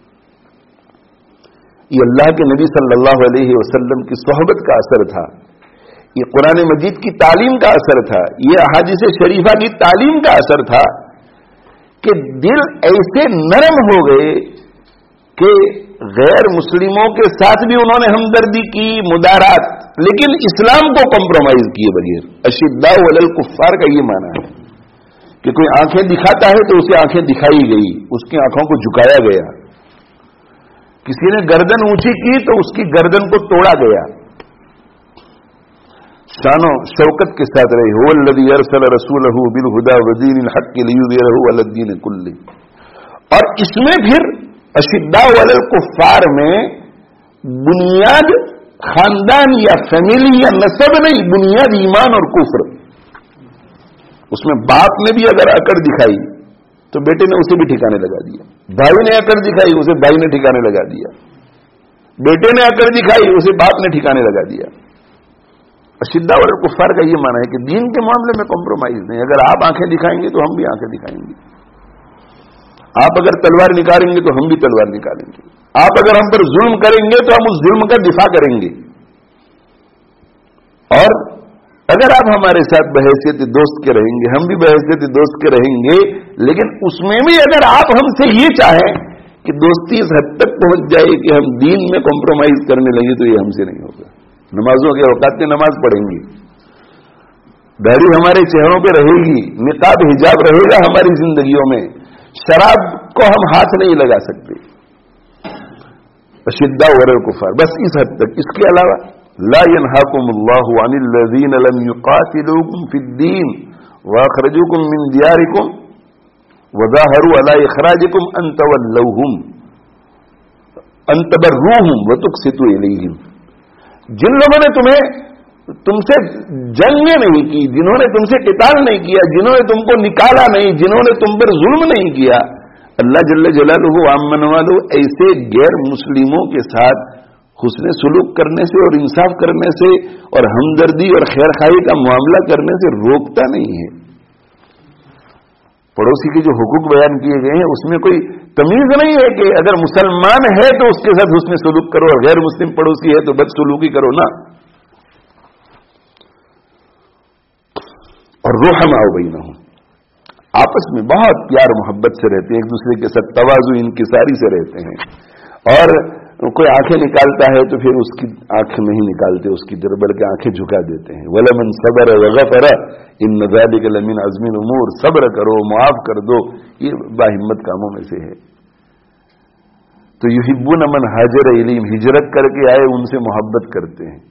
یہ اللہ کے نبی صلی اللہ علیہ وسلم کی صحبت کا اثر تھا، یہ قرآن مجید کی تعلیم کا اثر تھا، یہ احادیث شریفہ کی تعلیم کا اثر تھا کہ دل ایسے نرم ہو گئے کہ غیر مسلموں کے ساتھ بھی انہوں نے ہمدردی کی، مدارات، لیکن اسلام کو کمپرومائز کیے بغیر۔ اشداء علی الکفار کا یہ معنی ہے کہ کوئی آنکھیں دکھاتا ہے تو اسے آنکھیں دکھائی گئی، اس کی آنکھوں کو جھکایا گیا، کسی نے گردن اونچی کی تو اس کی گردن کو توڑا گیا، شان و شوکت کے ساتھ رہے۔ هو الذی ارسل رسولہ بالہدی ودین الحق لیظہرہ علی الدین کلہ۔ اور اس میں پھر اشداء علی الکفار میں بنیاد خاندان یا فیملی یا نسب نہیں، بنیاد ایمان اور کفر۔ اس میں باپ نے بھی اگر اکڑ دکھائی تو بیٹے نے اسے بھی ٹھکانے لگا دیا، بھائی نے اکڑ دکھائی اسے بھائی نے ٹھکانے لگا دیا، بیٹے نے اکڑ دکھائی اسے باپ نے ٹھکانے لگا دیا۔ اشداء علی الکفار کا یہ معنی ہے کہ دین کے معاملے میں کمپرومائز نہیں، اگر آپ آنکھیں دکھائیں گے تو ہم بھی آنکھیں دکھائیں گے، آپ اگر تلوار نکالیں گے تو ہم بھی تلوار نکالیں گے، آپ اگر ہم پر ظلم کریں گے تو ہم اس ظلم کا دفاع کریں گے، اور اگر آپ ہمارے ساتھ بحیثیت دوست کے رہیں گے ہم بھی بحیثیت دوست کے رہیں گے، لیکن اس میں بھی اگر آپ ہم سے یہ چاہیں کہ دوستی اس حد تک پہنچ جائے کہ ہم دین میں کمپرومائز کرنے لگے تو یہ ہم سے نہیں ہوگا۔ نمازوں کے اوقات میں نماز پڑھیں گی، داڑھی ہمارے چہروں پہ رہے گی، نقاب حجاب رہے گا ہماری زندگیوں میں، شراب کو ہم ہاتھ نہیں لگا سکتے۔ اشداء علی الکفار، بس اس حد تک۔ اس کے علاوہ لا ينهاكم الله عن الذين لم يقاتلوكم في الدين واخرجوكم من دياركم وظاهروا على اخراجكم ان تولوهم ان تبروهم وتقسطوا اليهم۔ جن لوگوں نے تمہیں تم سے جنگیں نہیں کی، جنہوں نے تم سے قتال نہیں کیا، جنہوں نے تم کو نکالا نہیں، جنہوں نے تم پر ظلم نہیں کیا، اللہ جل جلالہ عامن والو ایسے غیر مسلموں کے ساتھ حسن سلوک کرنے سے اور انصاف کرنے سے اور ہمدردی اور خیر خواہی کا معاملہ کرنے سے روکتا نہیں ہے۔ پڑوسی کے جو حقوق بیان کیے گئے ہیں اس میں کوئی تمیز نہیں ہے کہ اگر مسلمان ہے تو اس کے ساتھ حسن سلوک کرو اور غیر مسلم پڑوسی ہے تو بد سلوکی کرو نا۔ اور رحماء بینہم، آپس میں بہت پیار محبت سے رہتے ہیں، ایک دوسرے کے ساتھ تواضع انکساری سے رہتے ہیں، اور کوئی آنکھیں نکالتا ہے تو پھر اس کی آنکھ نہیں نکالتے اس کی طرف، بلکہ آنکھیں جھکا دیتے ہیں۔ وَلَمَنْ صَبَرَ وَغَفَرَ إِنَّ ذَلِكَ لَمِنْ عَزْمِ الْأُمُورِ، صبر کرو، معاف کر دو، یہ باہمت کاموں میں سے ہے۔ تو يُحِبُّونَ مَنْ هَاجَرَ إِلَيْهِمْ، ہجرت کر کے آئے ان سے محبت کرتے ہیں۔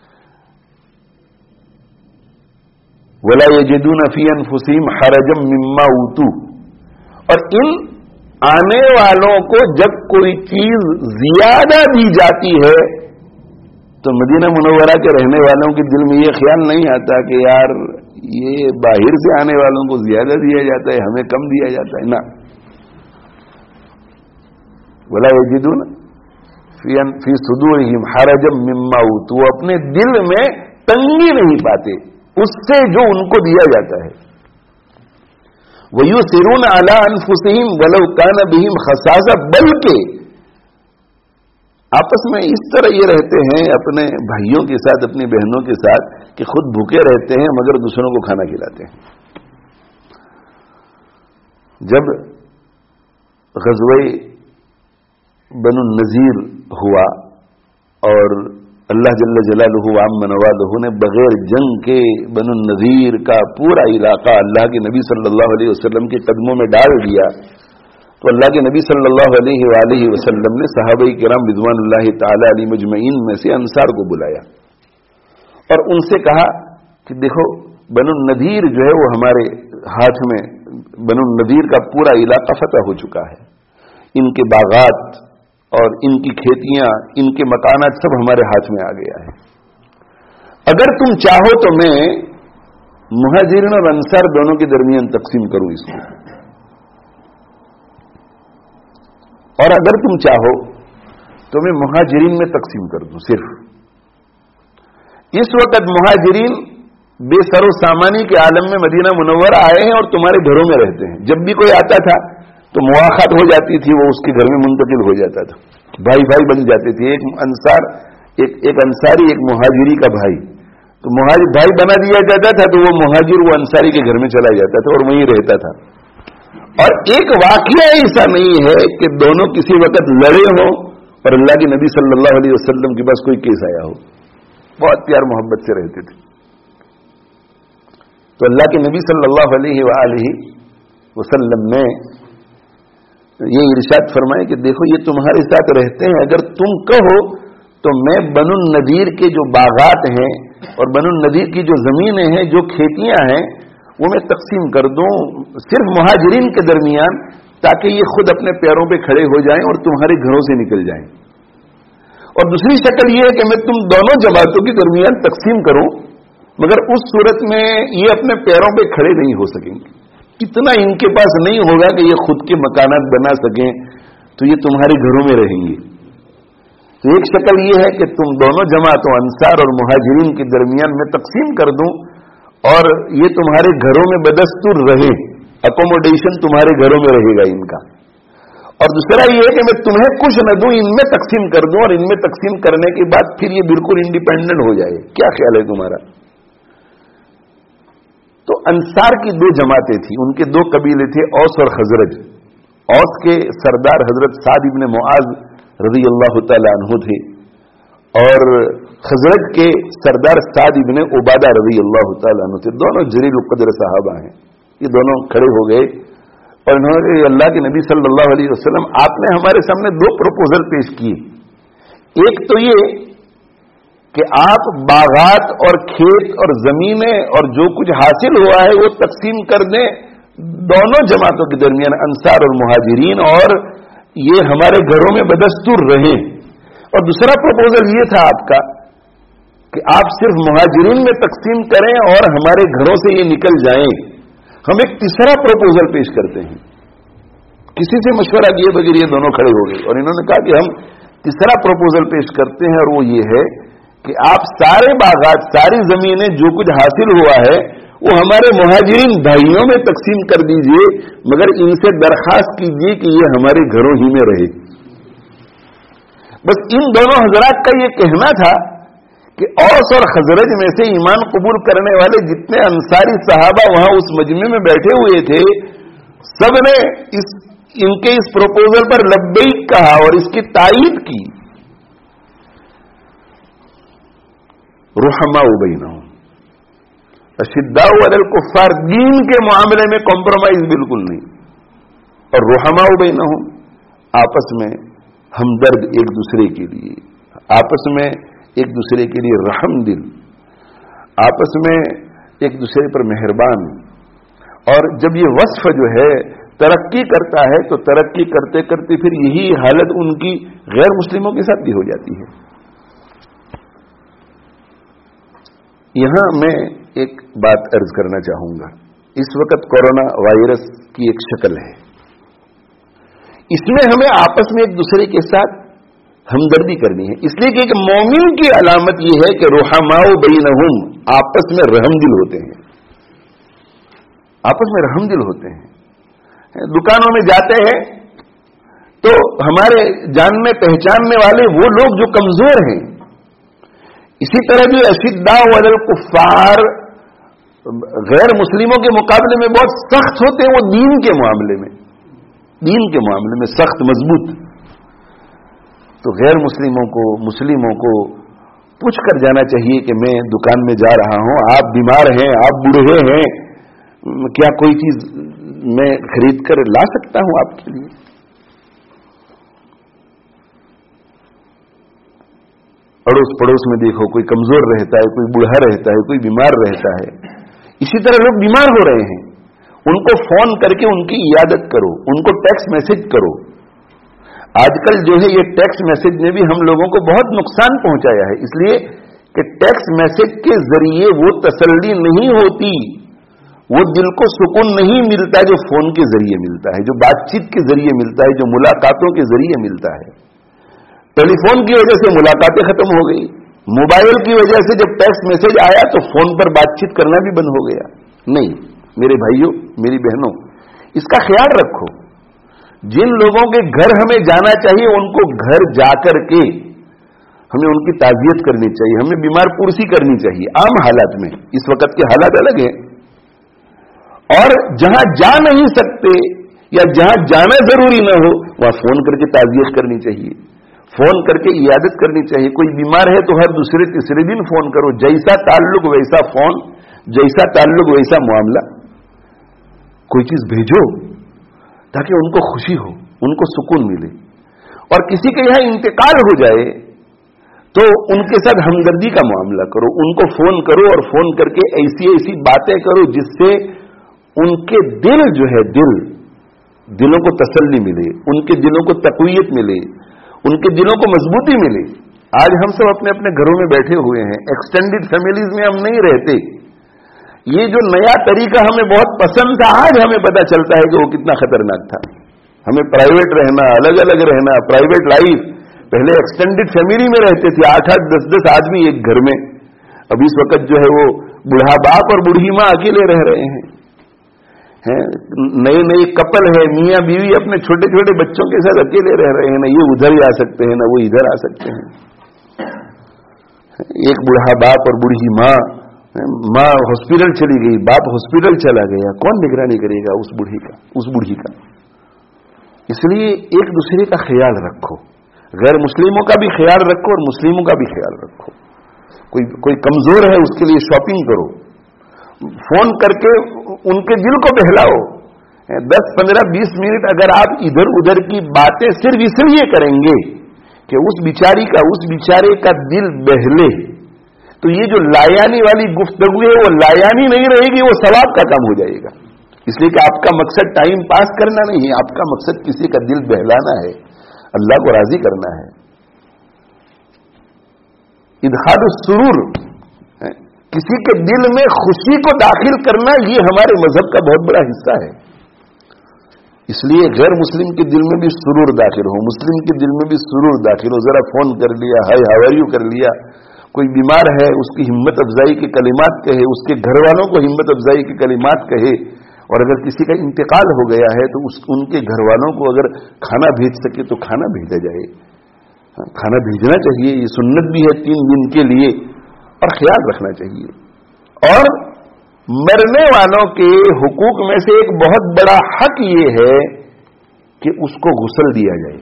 وَلَا يَجِدُونَ فِي أَنفُسِهِمْ حَرَجًا مِّمَّا أُوتُوا، اور ان آنے والوں کو جب کوئی چیز زیادہ دی جاتی ہے تو مدینہ منورہ کے رہنے والوں کے دل میں یہ خیال نہیں آتا کہ یار یہ باہر سے آنے والوں کو زیادہ دیا جاتا ہے ہمیں کم دیا جاتا ہے، نہ۔ ولا یجدون فی صدورہم حرجا مما اوتوا، وہ اپنے دل میں تنگی نہیں پاتے اس سے جو ان کو دیا جاتا ہے۔ وَيُؤْثِرُونَ عَلَىٰ أَنفُسِهِمْ وَلَوْ كَانَ بِهِمْ خَصَاصَةٌ، بلکہ آپس میں اس طرح یہ رہتے ہیں اپنے بھائیوں کے ساتھ اپنی بہنوں کے ساتھ کہ خود بھوکے رہتے ہیں مگر دوسروں کو کھانا کھلاتے ہیں۔ جب غزوہ بنو النذیر ہوا اور اللہ جل جلالہ عامن والہ نے بغیر جنگ کے بنو النذیر کا پورا علاقہ اللہ کے نبی صلی اللہ علیہ وسلم کے قدموں میں ڈال دیا، تو اللہ کے نبی صلی اللہ علیہ وآلہ وسلم نے صحابہ کرام رضوان اللہ تعالی علیہ مجمعین میں سے انصار کو بلایا اور ان سے کہا کہ دیکھو بنو النذیر جو ہے وہ ہمارے ہاتھ میں، بنو النذیر کا پورا علاقہ فتح ہو چکا ہے، ان کے باغات اور ان کی کھیتیاں، ان کے مکانات سب ہمارے ہاتھ میں آ گیا ہے. اگر تم چاہو تو میں مہاجرین اور انصار دونوں کے درمیان تقسیم کروں اس کو، اور اگر تم چاہو تو میں مہاجرین میں تقسیم کر دوں. صرف اس وقت مہاجرین بے سر و سامانی کے عالم میں مدینہ منورہ آئے ہیں اور تمہارے گھروں میں رہتے ہیں. جب بھی کوئی آتا تھا تو مواخات ہو جاتی تھی، وہ اس کے گھر میں منتقل ہو جاتا تھا، بھائی بھائی بن جاتے تھے. ایک انصار ایک ایک انصاری ایک مہاجری کا بھائی، تو مہاجر بھائی بنا دیا جاتا تھا، تو وہ مہاجر وہ انصاری کے گھر میں چلا جاتا تھا اور وہیں رہتا تھا. اور ایک واقعہ ایسا نہیں ہے کہ دونوں کسی وقت لڑے ہوں اور اللہ کے نبی صلی اللہ علیہ وسلم کے پاس کوئی کیس آیا ہو. بہت پیار محبت سے رہتے تھے. تو اللہ کے نبی صلی اللہ علیہ وآلہ وسلم نے یہ ارشاد فرمائے کہ دیکھو یہ تمہارے ساتھ رہتے ہیں، اگر تم کہو تو میں بنو النذیر کے جو باغات ہیں اور بنو النذیر کی جو زمینیں ہیں، جو کھیتیاں ہیں، وہ میں تقسیم کر دوں صرف مہاجرین کے درمیان، تاکہ یہ خود اپنے پیروں پہ کھڑے ہو جائیں اور تمہارے گھروں سے نکل جائیں. اور دوسری شکل یہ ہے کہ میں تم دونوں جماعتوں کے درمیان تقسیم کروں، مگر اس صورت میں یہ اپنے پیروں پہ کھڑے نہیں ہو سکیں گے. اتنا ان کے پاس نہیں ہوگا کہ یہ خود کے مکانات بنا سکیں، تو یہ تمہارے گھروں میں رہیں گے. تو ایک شکل یہ ہے کہ تم دونوں جماعتوں انصار اور مہاجرین کے درمیان میں تقسیم کر دوں اور یہ تمہارے گھروں میں بدستور رہے، اکوموڈیشن تمہارے گھروں میں رہے گا ان کا. اور دوسرا یہ ہے کہ میں تمہیں کچھ نہ دوں، ان میں تقسیم کر دوں، اور ان میں تقسیم کرنے کے بعد پھر یہ بالکل انڈیپینڈنٹ ہو جائے. کیا خیال ہے تمہارا؟ تو انصار کی دو جماعتیں تھیں، ان کے دو قبیلے تھے، اوس اور خزرج. اوس کے سردار حضرت سعد ابن معاذ رضی اللہ تعالی عنہ تھے، اور خزرج کے سردار سعد ابن عبادہ رضی اللہ تعالی عنہ تھے. دونوں جلیل القدر صحابہ ہیں. یہ دونوں کھڑے ہو گئے اور انہوں نے اللہ کے نبی صلی اللہ علیہ وسلم آپ نے ہمارے سامنے دو پروپوزل پیش کیے. ایک تو یہ کہ آپ باغات اور کھیت اور زمینیں اور جو کچھ حاصل ہوا ہے وہ تقسیم کر دیں دونوں جماعتوں کے درمیان، انصار اور مہاجرین، اور یہ ہمارے گھروں میں بدستور رہیں. اور دوسرا پروپوزل یہ تھا آپ کا کہ آپ صرف مہاجرین میں تقسیم کریں اور ہمارے گھروں سے یہ نکل جائیں. ہم ایک تیسرا پروپوزل پیش کرتے ہیں. کسی سے مشورہ کیے بغیر یہ دونوں کھڑے ہو گئے اور انہوں نے کہا کہ ہم تیسرا پروپوزل پیش کرتے ہیں، اور وہ یہ ہے کہ آپ سارے باغات، ساری زمینیں، جو کچھ حاصل ہوا ہے وہ ہمارے مہاجرین بھائیوں میں تقسیم کر دیجئے، مگر ان سے درخواست کیجئے کہ یہ ہمارے گھروں ہی میں رہے. بس ان دونوں حضرات کا یہ کہنا تھا کہ اوس اور خزرج میں سے ایمان قبول کرنے والے جتنے انصاری صحابہ وہاں اس مجمع میں بیٹھے ہوئے تھے، سب نے اس ان کے اس پروپوزل پر لبیک کہا اور اس کی تائید کی. رحماء بینہم اشداء علی الکفار، دین کے معاملے میں کمپرومائز بالکل نہیں. اور رحماء بینہم، آپس میں ہمدرد ایک دوسرے کے لیے، آپس میں ایک دوسرے کے لیے رحم دل، آپس میں ایک دوسرے پر مہربان. اور جب یہ وصف جو ہے ترقی کرتا ہے تو ترقی کرتے کرتے پھر یہی حالت ان کی غیر مسلموں کے ساتھ بھی ہو جاتی ہے. یہاں میں ایک بات عرض کرنا چاہوں گا. اس وقت کورونا وائرس کی ایک شکل ہے، اس میں ہمیں آپس میں ایک دوسرے کے ساتھ ہمدردی کرنی ہے. اس لیے کہ ایک مومن کی علامت یہ ہے کہ رحماء بینہم، آپس میں رحم دل ہوتے ہیں، آپس میں رحم دل ہوتے ہیں. دکانوں میں جاتے ہیں تو ہمارے جاننے پہچاننے والے وہ لوگ جو کمزور ہیں، اسی طرح جو اشداء علی الکفار غیر مسلموں کے مقابلے میں بہت سخت ہوتے ہیں، وہ دین کے معاملے میں دین کے معاملے میں سخت مضبوط. تو غیر مسلموں کو مسلموں کو پوچھ کر جانا چاہیے کہ میں دکان میں جا رہا ہوں، آپ بیمار ہیں، آپ بوڑھے ہیں، کیا کوئی چیز میں خرید کر لا سکتا ہوں آپ کے لیے؟ اڑوس پڑوس میں دیکھو کوئی کمزور رہتا ہے، کوئی بوڑھا رہتا ہے، کوئی بیمار رہتا ہے. اسی طرح لوگ بیمار ہو رہے ہیں، ان کو فون کر کے ان کی عیادت کرو، ان کو ٹیکسٹ میسج کرو. آج کل جو ہے یہ ٹیکسٹ میسج نے بھی ہم لوگوں کو بہت نقصان پہنچایا ہے، اس لیے کہ ٹیکسٹ میسج کے ذریعے وہ تسلی نہیں ہوتی، وہ دل کو سکون نہیں ملتا جو فون کے ذریعے ملتا ہے، جو بات چیت کے ذریعے ملتا ہے، جو ملاقاتوں کے ذریعے ملتا ہے۔ ٹیلی فون کی وجہ سے ملاقاتیں ختم ہو گئی، موبائل کی وجہ سے جب ٹیکسٹ میسج آیا تو فون پر بات چیت کرنا بھی بند ہو گیا۔ نہیں میرے بھائیوں، میری بہنوں، اس کا خیال رکھو۔ جن لوگوں کے گھر ہمیں جانا چاہیے ان کو گھر جا کر کے ہمیں ان کی تعزیت کرنی چاہیے، ہمیں بیمار پرسی کرنی چاہیے عام حالات میں۔ اس وقت کے حالات الگ ہیں، اور جہاں جا نہیں سکتے یا جہاں جانا ضروری نہ ہو وہاں فون کر کے تعزیت کرنی چاہیے، فون کر کے عیادت کرنی چاہیے۔ کوئی بیمار ہے تو ہر دوسرے تیسرے دن فون کرو، جیسا تعلق ویسا فون، جیسا تعلق ویسا معاملہ۔ کوئی چیز بھیجو تاکہ ان کو خوشی ہو، ان کو سکون ملے۔ اور کسی کے یہاں انتقال ہو جائے تو ان کے ساتھ ہمدردی کا معاملہ کرو، ان کو فون کرو اور فون کر کے ایسی ایسی باتیں کرو جس سے ان کے دل جو ہے دل دلوں کو تسلی ملے، ان کے دلوں کو تقویت ملے، ان کے دلوں کو مضبوطی ملے۔ آج ہم سب اپنے اپنے گھروں میں بیٹھے ہوئے ہیں، ایکسٹینڈڈ فیملیز میں ہم نہیں رہتے۔ یہ جو نیا طریقہ ہمیں بہت پسند تھا، آج ہمیں پتہ چلتا ہے کہ وہ کتنا خطرناک تھا۔ ہمیں پرائیویٹ رہنا، الگ الگ رہنا، پرائیویٹ لائف۔ پہلے ایکسٹینڈڈ فیملی میں رہتے تھے، آٹھ آٹھ دس دس آدمی ایک گھر میں۔ اب اس وقت جو ہے وہ بوڑھا باپ اور بوڑھی ماں اکیلے رہ رہے ہیں، نئے نئے کپل ہے، میاں بیوی اپنے چھوٹے چھوٹے بچوں کے ساتھ اکیلے رہ رہے ہیں، نہ یہ ادھر ہی آ سکتے ہیں نہ وہ ادھر آ سکتے ہیں۔ ایک بوڑھا باپ اور بوڑھی ماں، ماں ہاسپٹل چلی گئی، باپ ہاسپٹل چلا گیا، کون نگرانی کرے گا اس بوڑھی کا اس بوڑھی کا اس لیے ایک دوسرے کا خیال رکھو، غیر مسلموں کا بھی خیال رکھو اور مسلموں کا بھی خیال رکھو۔ کوئی کوئی کمزور ہے اس کے لیے شاپنگ کرو، فون کر کے ان کے دل کو بہلاؤ۔ دس پندرہ بیس منٹ اگر آپ ادھر ادھر کی باتیں صرف اس لیے کریں گے کہ اس بیچاری کا اس بیچارے کا دل بہلے، تو یہ جو لایانی والی گفتگو ہے وہ لایانی نہیں رہے گی، وہ ثواب کا کام ہو جائے گا۔ اس لیے کہ آپ کا مقصد ٹائم پاس کرنا نہیں ہے، آپ کا مقصد کسی کا دل بہلانا ہے، اللہ کو راضی کرنا ہے۔ ادخال السرور، کسی کے دل میں خوشی کو داخل کرنا، یہ ہمارے مذہب کا بہت بڑا حصہ ہے۔ اس لیے غیر مسلم کے دل میں بھی سرور داخل ہو، مسلم کے دل میں بھی سرور داخل ہو۔ ذرا فون کر لیا، ہائی ہاؤ آر یو کر لیا، کوئی بیمار ہے اس کی ہمت افزائی کے کلمات کہے، اس کے گھر والوں کو ہمت افزائی کے کلمات کہے، اور اگر کسی کا انتقال ہو گیا ہے تو اس ان کے گھر والوں کو اگر کھانا بھیج سکے تو کھانا بھیجا جائے، کھانا بھیجنا چاہیے، یہ سنت بھی ہے تین دن کے لیے، اور خیال رکھنا چاہیے۔ اور مرنے والوں کے حقوق میں سے ایک بہت بڑا حق یہ ہے کہ اس کو غسل دیا جائے،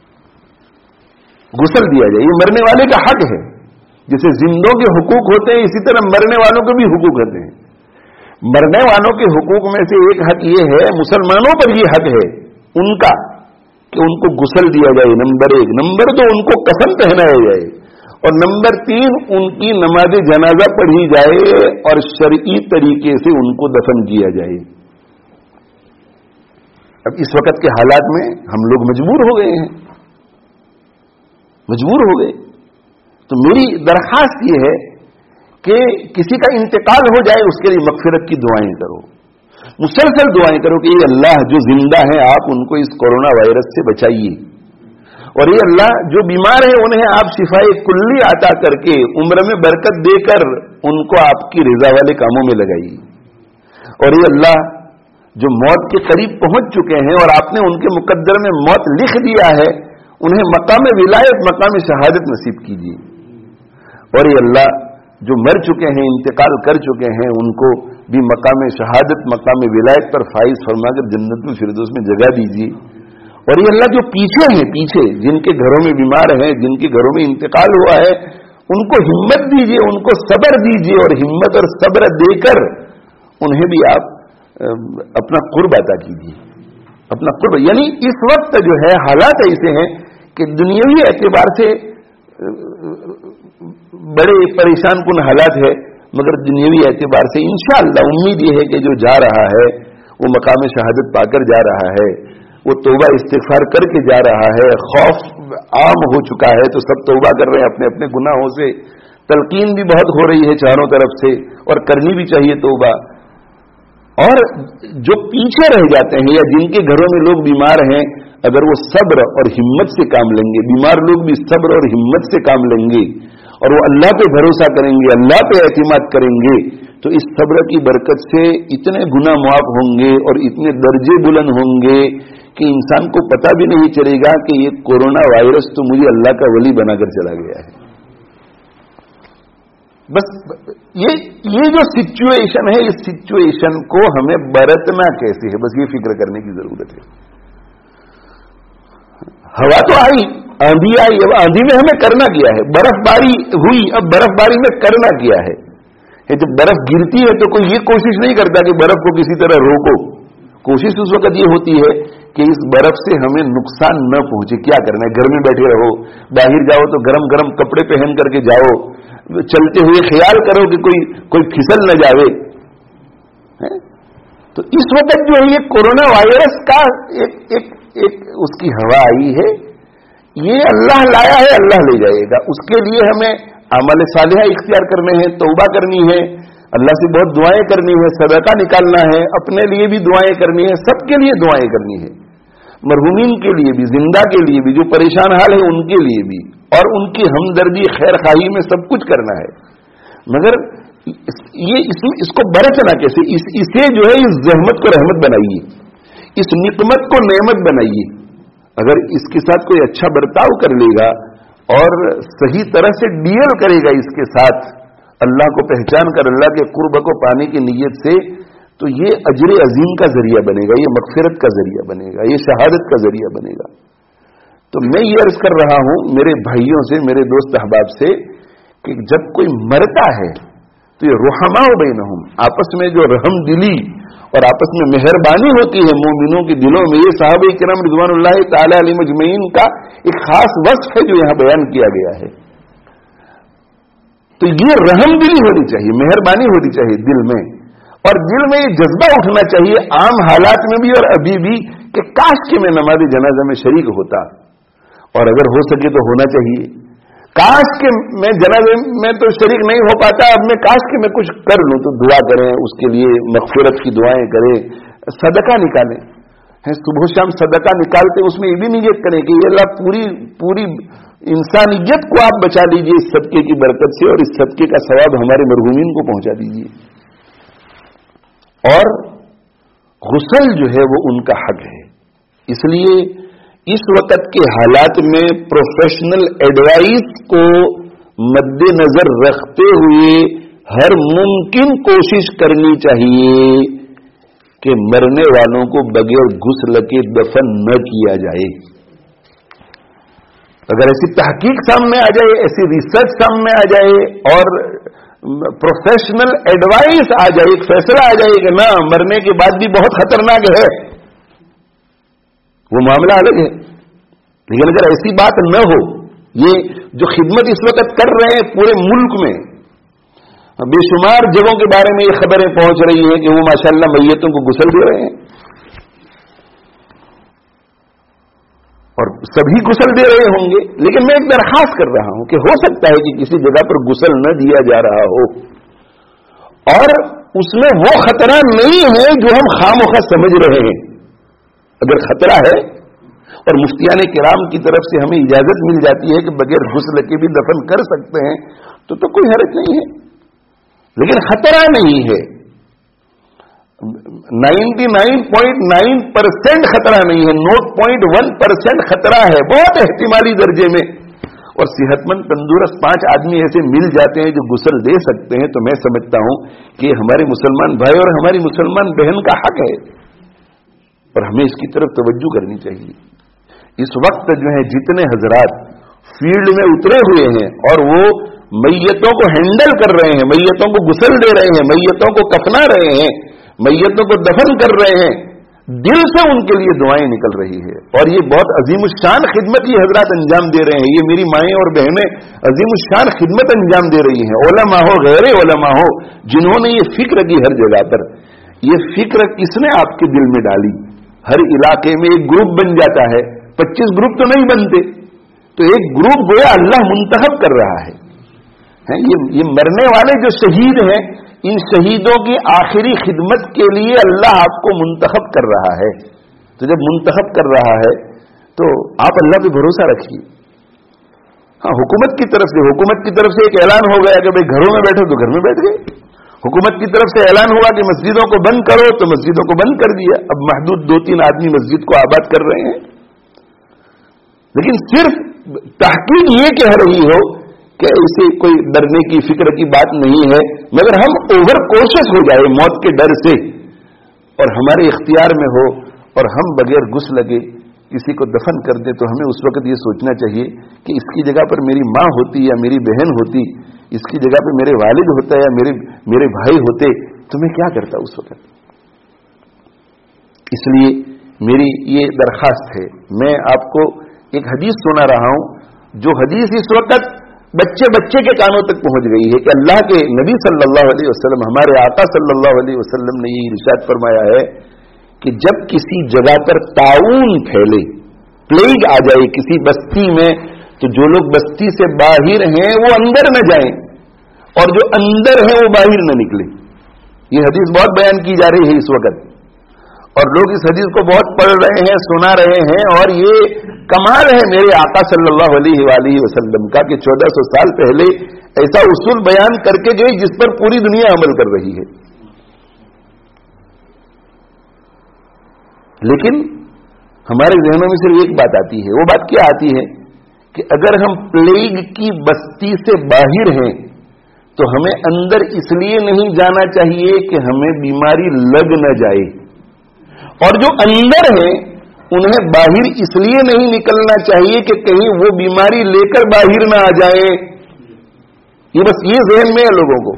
غسل دیا جائے، یہ مرنے والے کا حق ہے۔ جیسے زندوں کے حقوق ہوتے ہیں اسی طرح مرنے والوں کے بھی حقوق ہوتے ہیں۔ مرنے والوں کے حقوق میں سے ایک حق یہ ہے، مسلمانوں پر یہ حق ہے ان کا کہ ان کو غسل دیا جائے، نمبر ایک۔ نمبر دو، ان کو کفن پہنایا جائے، اور نمبر تین، ان کی نماز جنازہ پڑھی جائے اور شرعی طریقے سے ان کو دفن کیا جائے۔ اب اس وقت کے حالات میں ہم لوگ مجبور ہو گئے ہیں، مجبور ہو گئے۔ تو میری درخواست یہ ہے کہ کسی کا انتقال ہو جائے اس کے لیے مغفرت کی دعائیں کرو، مسلسل دعائیں کرو کہ یہ اللہ جو زندہ ہیں آپ ان کو اس کورونا وائرس سے بچائیے، اور یہ اللہ جو بیمار ہیں انہیں آپ شفائے کلی عطا کر کے عمر میں برکت دے کر ان کو آپ کی رضا والے کاموں میں لگائیے، اور یہ اللہ جو موت کے قریب پہنچ چکے ہیں اور آپ نے ان کے مقدر میں موت لکھ دیا ہے انہیں مقام ولایت، مقام شہادت نصیب کیجیے، اور یہ اللہ جو مر چکے ہیں انتقال کر چکے ہیں ان کو بھی مقام شہادت، مقام ولایت پر فائز فرما کر جنت الفردوس میں جگہ دیجیے، اور یہ اللہ جو پیچھے ہیں، پیچھے جن کے گھروں میں بیمار ہیں، جن کے گھروں میں انتقال ہوا ہے، ان کو ہمت دیجیے، ان کو صبر دیجیے، اور ہمت اور صبر دے کر انہیں بھی آپ اپنا قرب عطا کیجیے، اپنا قرب۔ یعنی اس وقت جو ہے حالات ایسے ہیں کہ دنیاوی اعتبار سے بڑے پریشان کن حالات ہے، مگر دنیاوی اعتبار سے انشاءاللہ امید یہ ہے کہ جو جا رہا ہے وہ مقام شہادت پا کر جا رہا ہے، वो तौबा इस्तिगफार करके जा रहा है, खौफ आम हो चुका है तो सब तौबा कर रहे हैं अपने अपने गुनाहों से, तलकीन भी बहुत हो रही है चारों तरफ से और करनी भी चाहिए तौबा। और जो पीछे रह जाते हैं या जिनके घरों में लोग बीमार हैं, अगर वो सब्र और हिम्मत से काम लेंगे, बीमार लोग भी सब्र और हिम्मत से काम लेंगे और वो अल्लाह पे भरोसा करेंगे, अल्लाह पे एतमाद करेंगे, तो इस सब्र की बरकत से इतने गुनाह मुआफ होंगे और इतने दर्जे बुलंद होंगे कि इंसान को पता भी नहीं चलेगा कि ये कोरोना वायरस तो मुझे अल्लाह का वली बनाकर चला गया है। बस ये ये जो सिचुएशन है, इस सिचुएशन को हमें बरतना कैसे है, बस ये फिक्र करने की जरूरत है। हवा तो आई, आंधी आई, अब आंधी में हमें करना क्या है, बर्फबारी हुई, अब बर्फबारी में करना क्या है। जब बर्फ गिरती है तो कोई ये कोशिश नहीं करता कि बर्फ को किसी तरह रोको, कोशिश उस वक्त ये होती है कि इस बर्फ से हमें नुकसान न पहुंचे, क्या करना है, घर में बैठे रहो, बाहर जाओ तो गरम गरम कपड़े पहन करके जाओ, चलते हुए ख्याल करो कि कोई कोई फिसल न जावे। तो इस वक्त जो है ये कोरोना वायरस का एक एक एक उसकी हवा आई है, ये अल्लाह लाया है, अल्लाह ले जाएगा। उसके लिए हमें अमल सालिहा इख्तियार करने हैं, तौबा करनी है, अल्लाह से बहुत दुआएं करनी है, सदका निकालना है, अपने लिए भी दुआएं करनी है, सबके लिए दुआएं करनी है, मरहूमीन के लिए भी, जिंदा के लिए भी, जो परेशान हाल है उनके लिए भी, और उनकी हमदर्दी खैर खाही में सब कुछ करना है। मगर ये इस, इसको बरतना कैसे, इस, इसे जो है इस जहमत को रहमत बनाइए, इस निकमत को नेमत बनाइए। अगर इसके साथ कोई अच्छा बर्ताव कर लेगा और सही तरह से डील करेगा इसके साथ, अल्लाह को पहचान कर अल्लाह के कुर्ब को पाने की नीयत से, तो ये अजर अजीम का जरिया बनेगा, ये मगफिरत का जरिया बनेगा, ये शहादत का जरिया बनेगा। तो मैं ये अर्ज कर रहा हूं मेरे भाइयों से, मेरे दोस्त अहबाब से, कि जब कोई मरता है तो ये रुहमा बैनहुम, आपस में जो रहम दिली और आपस में मेहरबानी होती है मोमिनों के दिलों में, ये साहबे किराम रिज़वानुल्लाह ताला अलैहिम अजमईन का एक खास वस्फ है जो यहां बयान किया गया है। तो ये रहम दिली होनी चाहिए, मेहरबानी होनी चाहिए दिल में, और दिल में ये जज्बा उठना चाहिए आम हालात में भी और अभी भी कि काश कि मैं नमाज जनाजा में शरीक होता, और अगर हो सके तो होना चाहिए। काश के मैं जनाजे में तो शरीक नहीं हो पाता, अब मैं काश के मैं कुछ कर लूं, तो दुआ करें उसके लिए, मगफिरत की दुआएं करें, सदका निकालें, है सुबह शाम सदका निकालते उसमें ये भी नियत करें कि ये अल्लाह पूरी पूरी इंसानियत को आप बचा लीजिए इस सदके की बरकत से, और इस सदके का सवाब हमारे मरहूमीन को पहुंचा दीजिए। और गुस्ल जो है वो उनका हक है, इसलिए इस वक्त के हालात में प्रोफेशनल एडवाइस को मद्देनजर रखते हुए हर मुमकिन कोशिश करनी चाहिए कि मरने वालों को बगैर गुस्ल के दफन न किया जाए। अगर ऐसी तहकीक सामने आ जाए, ऐसी रिसर्च सामने आ जाए और प्रोफेशनल एडवाइस आ जाए, एक फैसला आ जाए कि ना मरने के बाद भी बहुत खतरनाक है, वो मामला अलग है। लेकिन अगर ऐसी बात न हो, ये जो खिदमत इस वक्त कर रहे हैं पूरे मुल्क में, बेशुमार जगहों के बारे में ये खबरें पहुंच रही हैं कि वो माशाअल्लाह मैयतों को गुस्ल दे रहे हैं, और सभी गुस्ल दे रहे होंगे। लेकिन मैं एक दरखास्त कर रहा हूं कि हो सकता है कि किसी जगह पर गुस्ल न दिया जा रहा हो और उसमें वो खतरा नहीं है जो हम खामोखा समझ रहे हैं। अगर खतरा है और मुफ्तियान किराम की तरफ से हमें इजाजत मिल जाती है कि बगैर गुस्ल के भी दफन कर सकते हैं, तो तो कोई हरज नहीं है। लेकिन खतरा नहीं है, निन्यानवे पॉइंट नौ परसेंट खतरा नहीं है, नौ पॉइंट एक परसेंट खतरा है, बहुत एहतिमाली दर्जे में। और सेहतमंद तंदुरुस्त पांच आदमी ऐसे मिल जाते हैं जो गुस्ल दे सकते हैं, तो मैं समझता हूं कि हमारे मुसलमान भाई और हमारी मुसलमान बहन का हक है, और हमें इसकी तरफ तवज्जो करनी चाहिए। इस वक्त जो है जितने हजरात फील्ड में उतरे हुए हैं और वो मैयतों को हैंडल कर रहे हैं, मैयतों को गुस्ल दे रहे हैं, मैयतों को कफना रहे हैं, मैयतों को दफन कर रहे हैं, दिल से उनके लिए दुआएं निकल रही है। और ये बहुत अजीमुशान खिदमत ये हजरात अंजाम दे रहे हैं, ये मेरी माएं और बहनें अजीमुशान खिदमत अंजाम दे रही हैं, उलमा हो गैर उलमा हो, जिन्होंने ये फिक्र की हर जगह पर। ये फिक्र किसने आपके दिल में डाली? हर इलाके में एक ग्रुप बन जाता है, पच्चीस ग्रुप तो नहीं बनते, तो एक ग्रुप गोया अल्लाह मुंतखब कर रहा है, है? ये, ये मरने वाले जो शहीद हैं, इन शहीदों की आखिरी खिदमत के लिए अल्लाह आपको मुंतखब कर रहा है। तो जब मुंतखब कर रहा है तो आप अल्लाह पे भरोसा रखिए। हाँ, हुकूमत की तरफ से हुकूमत की तरफ से एक ऐलान हो गया कि भाई घरों में बैठो तो घर में बैठ गए, हुकूमत की तरफ से ऐलान हुआ कि मस्जिदों को बंद करो तो मस्जिदों को बंद कर दिया। अब महदूद दो तीन आदमी मस्जिद को आबाद कर रहे हैं, लेकिन सिर्फ तहकीक ये कह रही हो कि इसे कोई डरने की फिक्र की बात नहीं है, मगर हम ओवर कॉशियस हो जाए मौत के डर से और हमारे इख्तियार में हो और हम बगैर घुस लगे किसी को दफन कर दे, तो हमें उस वक्त ये सोचना चाहिए कि इसकी जगह पर मेरी माँ होती या मेरी बहन होती, इसकी जगह पर मेरे वालिद होता या मेरे मेरे भाई होते, तो मैं क्या करता उस वक्त। इसलिए मेरी ये दरखास्त है, मैं आपको एक हदीस सुना रहा हूं, जो हदीस इस वक्त बच्चे बच्चे के कानों तक पहुंच गई है कि अल्लाह के नबी सल्लल्लाहु अलैहि वसल्लम, हमारे आका सल्लल्लाहु अलैहि वसल्लम ने ये इरशाद फरमाया है कि जब किसी जगह पर ताउन फैले, प्लेग आ जाए किसी बस्ती में, तो जो लोग बस्ती से बाहर हैं वो अंदर न जाएं और जो अंदर हैं वो बाहर न निकले। ये हदीस बहुत बयान की जा रही है इस वक्त, और लोग इस हदीस को बहुत पढ़ रहे हैं, सुना रहे हैं, और ये कमाल है मेरे आका सल्लल्लाहु अलैहि वसल्लम का कि चौदह सौ साल पहले ऐसा उसूल बयान करके गए जिस पर पूरी दुनिया अमल कर रही है। लेकिन हमारे जहनों में सिर्फ एक बात आती है, वो बात क्या आती है कि अगर हम प्लेग की बस्ती से बाहर हैं तो हमें अंदर इसलिए नहीं जाना चाहिए कि हमें बीमारी लग न जाए, और जो अंदर हैं उन्हें बाहर इसलिए नहीं निकलना चाहिए कि कहीं वो बीमारी लेकर बाहर ना आ जाए। ये बस ये जहन में है लोगों को,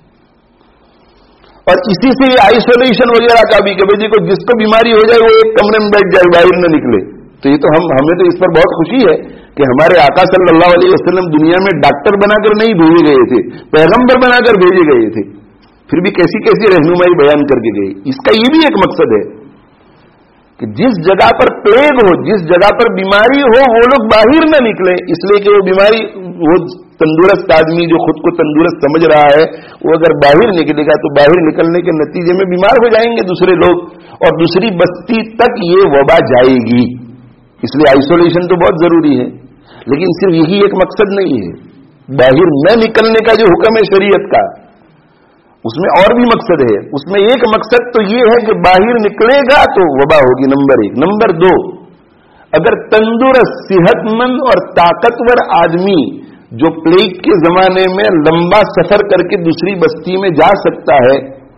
और इसी से ये आइसोलेशन वगैरह का भी, कि भाई जी को जिसको बीमारी हो जाए वो एक कमरे में बैठ जाए, बाहर न निकले। तो ये तो हम हमें तो इस पर बहुत खुशी है कि हमारे आका सल्लल्लाहु अलैहि वसल्लम दुनिया में डॉक्टर बनाकर नहीं भेजे गए थे, पैगंबर बनाकर भेजे गए थे, फिर भी कैसी कैसी रहनुमाई बयान करके गए। इसका ये भी एक मकसद है कि जिस जगह पर प्लेग हो, जिस जगह पर बीमारी हो, वो लोग बाहर न निकले, इसलिए कि वो बीमारी, वो तंदुरुस्त आदमी जो खुद को तंदुरुस्त समझ रहा है, वो अगर बाहर निकलेगा तो बाहर निकलने के नतीजे में बीमार हो जाएंगे दूसरे लोग, और दूसरी बस्ती तक ये वबा जाएगी। इसलिए आइसोलेशन तो बहुत जरूरी है, लेकिन सिर्फ यही एक मकसद नहीं है। बाहर न निकलने का जो हुक्म है शरीयत का, उसमें और भी मकसद है। उसमें एक मकसद तो ये है कि बाहर निकलेगा तो वबा होगी, नंबर एक। नंबर दो, अगर तंदुरुस्त, सेहतमंद और ताकतवर आदमी जो प्लेग के जमाने में लंबा सफर करके दूसरी बस्ती में जा सकता है,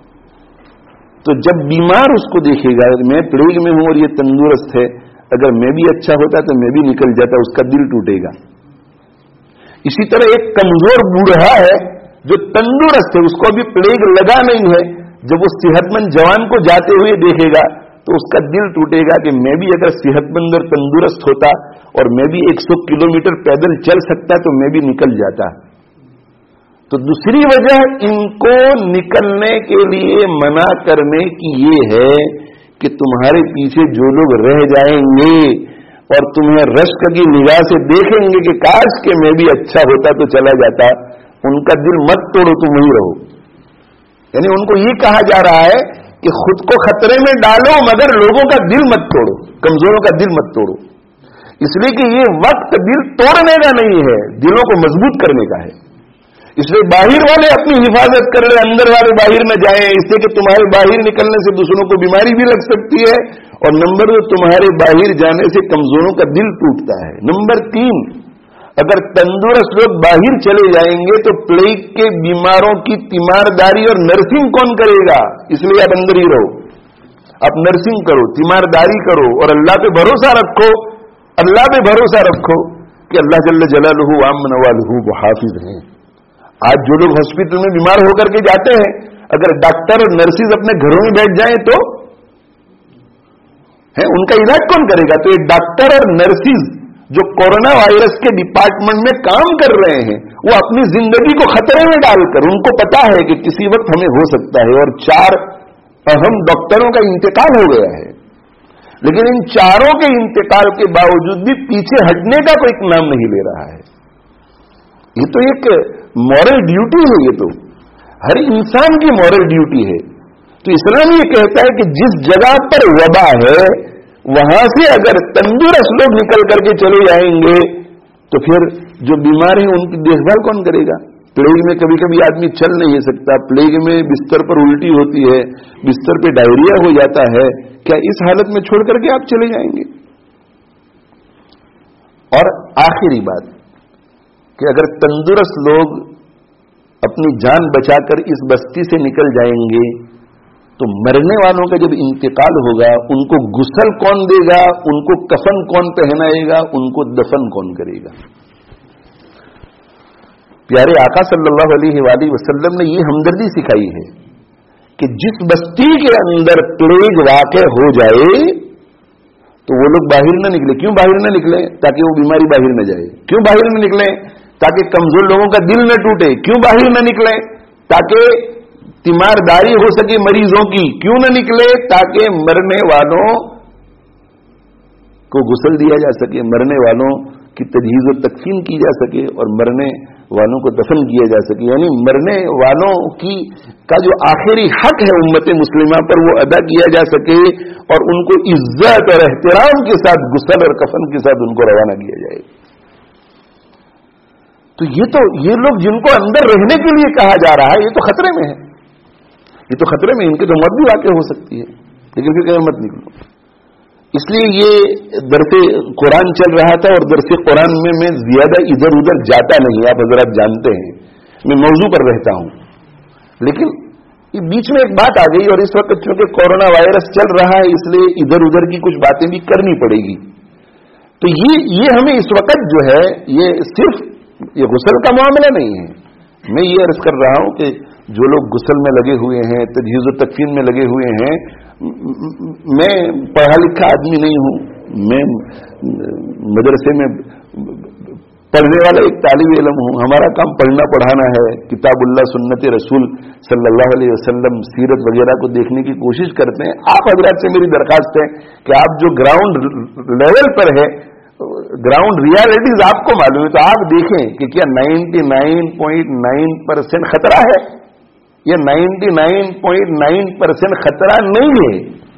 तो जब बीमार उसको देखेगा, मैं प्लेग में हूं और ये तंदुरुस्त है, अगर मैं भी अच्छा होता तो मैं भी निकल जाता, उसका दिल टूटेगा। इसी तरह एक कमजोर बूढ़ा है जो तंदुरुस्त है, उसको अभी प्लेग लगा नहीं है, जब वो सेहतमंद जवान को जाते हुए देखेगा तो उसका दिल टूटेगा कि मैं भी अगर सेहतमंद और तंदुरुस्त होता और मैं भी सौ किलोमीटर पैदल चल सकता तो मैं भी निकल जाता। तो दूसरी वजह इनको निकलने के लिए मना करने की ये है कि तुम्हारे पीछे जो लोग रह जाएंगे और तुम्हें रश्क की निगाह से देखेंगे कि काश के मैं भी अच्छा होता तो चला जाता, उनका दिल मत तोड़ो, तुम वहीं रहो। यानी उनको ये कहा जा रहा है कि खुद को खतरे में डालो मगर लोगों का दिल मत तोड़ो, कमजोरों का दिल मत तोड़ो। इसलिए कि ये वक्त दिल तोड़ने का नहीं है, दिलों को मजबूत करने का है। इसलिए बाहर वाले अपनी हिफाजत कर रहे, अंदर वाले बाहर न जाएं, इससे कि तुम्हारे बाहर निकलने से दूसरों को बीमारी भी लग सकती है, और नंबर दो, तुम्हारे बाहर जाने से कमजोरों का दिल टूटता है। नंबर तीन, अगर तंदुरुस्त लोग बाहर चले जाएंगे तो प्लेग के बीमारों की तीमारदारी और नर्सिंग कौन करेगा? इसलिए आप अंदर ही रहो, आप नर्सिंग करो, तीमारदारी करो और अल्लाह पे भरोसा रखो। अल्लाह पे भरोसा रखो कि अल्लाह जल्ल जलालुहु व अम्न वालहु वो हाफिज हैं। आज जो लोग हॉस्पिटल में बीमार होकर के जाते हैं, अगर डॉक्टर और नर्सिस अपने घरों में बैठ जाएं तो है उनका इलाज कौन करेगा? तो ये डॉक्टर और नर्सिस जो कोरोना वायरस के डिपार्टमेंट में काम कर रहे हैं, वो अपनी जिंदगी को खतरे में डालकर, उनको पता है कि किसी वक्त हमें हो सकता है, और चार अहम डॉक्टरों का इंतकाल हो गया है, لیکن ان چاروں کے انتقال کے باوجود بھی پیچھے ہٹنے کا کوئی نام نہیں لے رہا ہے. یہ تو ایک مورل ڈیوٹی ہے، یہ تو ہر انسان کی مورل ڈیوٹی ہے. تو اسلام یہ کہتا ہے کہ جس جگہ پر وبا ہے وہاں سے اگر تندرست لوگ نکل کر کے چلے جائیں گے تو پھر جو بیمار ہیں ان کی دیکھ بھال کون کرے گا؟ پلیگ میں کبھی کبھی آدمی چل نہیں سکتا، پلیگ میں بستر پر الٹی ہوتی ہے، بستر پہ ڈائریا ہو جاتا ہے، کیا اس حالت میں چھوڑ کر کے آپ چلے جائیں گے؟ اور آخری بات کہ اگر تندرست لوگ اپنی جان بچا کر اس بستی سے نکل جائیں گے تو مرنے والوں کا جب انتقال ہوگا ان کو غسل کون دے گا، ان کو کفن کون پہنائے گا، ان کو دفن کون کرے گا؟ پیارے آقا صلی اللہ علیہ وآلہ وسلم نے یہ ہمدردی سکھائی ہے کہ جس بستی کے اندر پلیگ واقع ہو جائے تو وہ لوگ باہر نہ نکلے. کیوں باہر نہ نکلے؟ تاکہ وہ بیماری باہر نہ جائے. کیوں باہر نہ نکلے؟ تاکہ کمزور لوگوں کا دل نہ ٹوٹے. کیوں باہر نہ نکلے؟ تاکہ تیمارداری ہو سکے مریضوں کی. کیوں نہ نکلے؟ تاکہ مرنے والوں کو غسل دیا جا سکے، مرنے والوں کی تجہیز و تکفین کی جا سکے اور مرنے والوں کو دفن کیا جا سکے. یعنی مرنے والوں کی کا جو آخری حق ہے امت مسلمہ پر وہ ادا کیا جا سکے اور ان کو عزت اور احترام کے ساتھ غسل اور کفن کے ساتھ ان کو روانہ کیا جائے. تو یہ تو یہ لوگ جن کو اندر رہنے کے لیے کہا جا رہا ہے یہ تو خطرے میں ہے، یہ تو خطرے میں، ان کی تو موت بھی واقع ہو سکتی ہے. لیکن پھر کہ مت نکلو. اس لیے یہ درس قرآن چل رہا تھا اور درس قرآن میں میں زیادہ ادھر ادھر جاتا نہیں، آپ حضرات جانتے ہیں میں موضوع پر رہتا ہوں. لیکن یہ بیچ میں ایک بات آ گئی اور اس وقت چونکہ کورونا وائرس چل رہا ہے اس لیے ادھر ادھر کی کچھ باتیں بھی کرنی پڑے گی. تو یہ یہ ہمیں اس وقت جو ہے یہ صرف یہ غسل کا معاملہ نہیں ہے. میں یہ عرض کر رہا ہوں کہ جو لوگ غسل میں لگے ہوئے ہیں، تجہیز و تکفین میں لگے ہوئے ہیں، میں پڑھا لکھا آدمی نہیں ہوں، میں مدرسے میں پڑھنے والا ایک طالب علم ہوں. ہمارا کام پڑھنا پڑھانا ہے، کتاب اللہ، سنت رسول صلی اللہ علیہ وسلم، سیرت وغیرہ کو دیکھنے کی کوشش کرتے ہیں. آپ حضرات سے میری درخواست ہے کہ آپ جو گراؤنڈ لیول پر ہے، گراؤنڈ ریالٹیز آپ کو معلوم ہے تو آپ دیکھیں کہ کیا ninety nine point nine percent خطرہ ہے یا ninety nine point nine percent خطرہ نہیں ہے.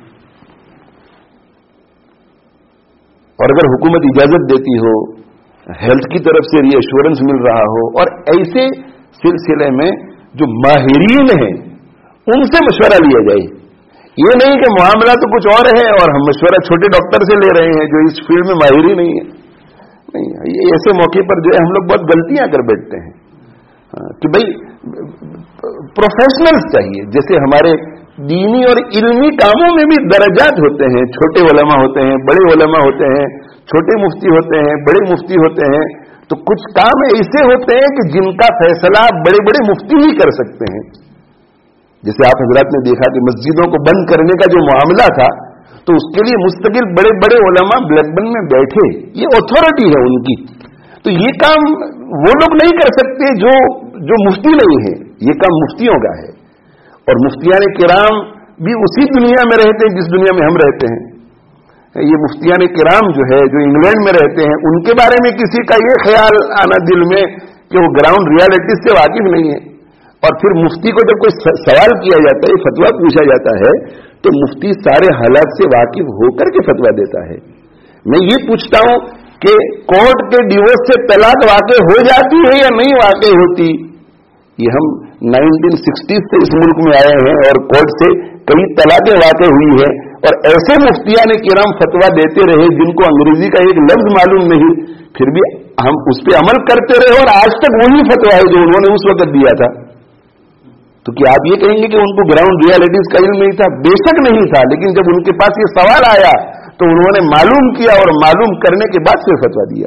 اور اگر حکومت اجازت دیتی ہو، ہیلتھ کی طرف سے ری ایشورنس مل رہا ہو اور ایسے سلسلے میں جو ماہرین ہیں ان سے مشورہ لیا جائے. یہ نہیں کہ معاملہ تو کچھ اور ہے اور ہم مشورہ چھوٹے ڈاکٹر سے لے رہے ہیں جو اس فیلڈ میں ماہر ہی نہیں ہے. نہیں، یہ ایسے موقع پر جو ہے ہم لوگ بہت غلطیاں کر بیٹھتے ہیں کہ بھائی پروفیشنلز چاہیے. جیسے ہمارے دینی اور علمی کاموں میں بھی درجات ہوتے ہیں، چھوٹے علماء ہوتے ہیں، بڑے علماء ہوتے ہیں، چھوٹے مفتی ہوتے ہیں، بڑے مفتی ہوتے ہیں. تو کچھ کام ایسے ہوتے ہیں کہ جن کا فیصلہ بڑے بڑے مفتی ہی کر سکتے ہیں. جیسے آپ حضرات نے دیکھا کہ مسجدوں کو بند کرنے کا جو معاملہ تھا تو اس کے لیے مستقل بڑے بڑے علماء بلیک بن میں بیٹھے، یہ اتھارٹی ہے ان کی. تو یہ کام وہ لوگ نہیں کر سکتے جو جو مفتی نہیں ہے، یہ کام مفتیوں کا ہے. اور مفتیان کرام بھی اسی دنیا میں رہتے ہیں جس دنیا میں ہم رہتے ہیں. یہ مفتیان کرام جو ہے جو انگلینڈ میں رہتے ہیں ان کے بارے میں کسی کا یہ خیال آنا دل میں کہ وہ گراؤنڈ ریالٹیز سے واقف نہیں ہے. اور پھر مفتی کو جب کوئی سوال کیا جاتا ہے، فتویٰ پوچھا جاتا ہے تو مفتی سارے حالات سے واقف ہو کر کے فتویٰ دیتا ہے. میں یہ پوچھتا ہوں کہ کورٹ کے ڈیورس سے طلاق واقع ہو جاتی ہے یا نہیں واقع ہوتی؟ یہ ہم نائنٹین سکسٹیز سے اس ملک میں آئے ہیں اور کورٹ سے کئی طلاقیں واقع ہوئی ہیں اور ایسے مفتیان کرام فتویٰ دیتے رہے جن کو انگریزی کا ایک لفظ معلوم نہیں، پھر بھی ہم اس پہ عمل کرتے رہے اور آج تک وہی فتویٰ ہے جو انہوں نے اس وقت دیا تھا. تو کیا آپ یہ کہیں گے کہ ان کو گراؤنڈ ریالٹیز کا علم نہیں تھا؟ بے شک نہیں تھا، لیکن جب ان کے پاس یہ سوال آیا تو انہوں نے معلوم کیا اور معلوم کرنے کے بعد پھر فتویٰ دیا.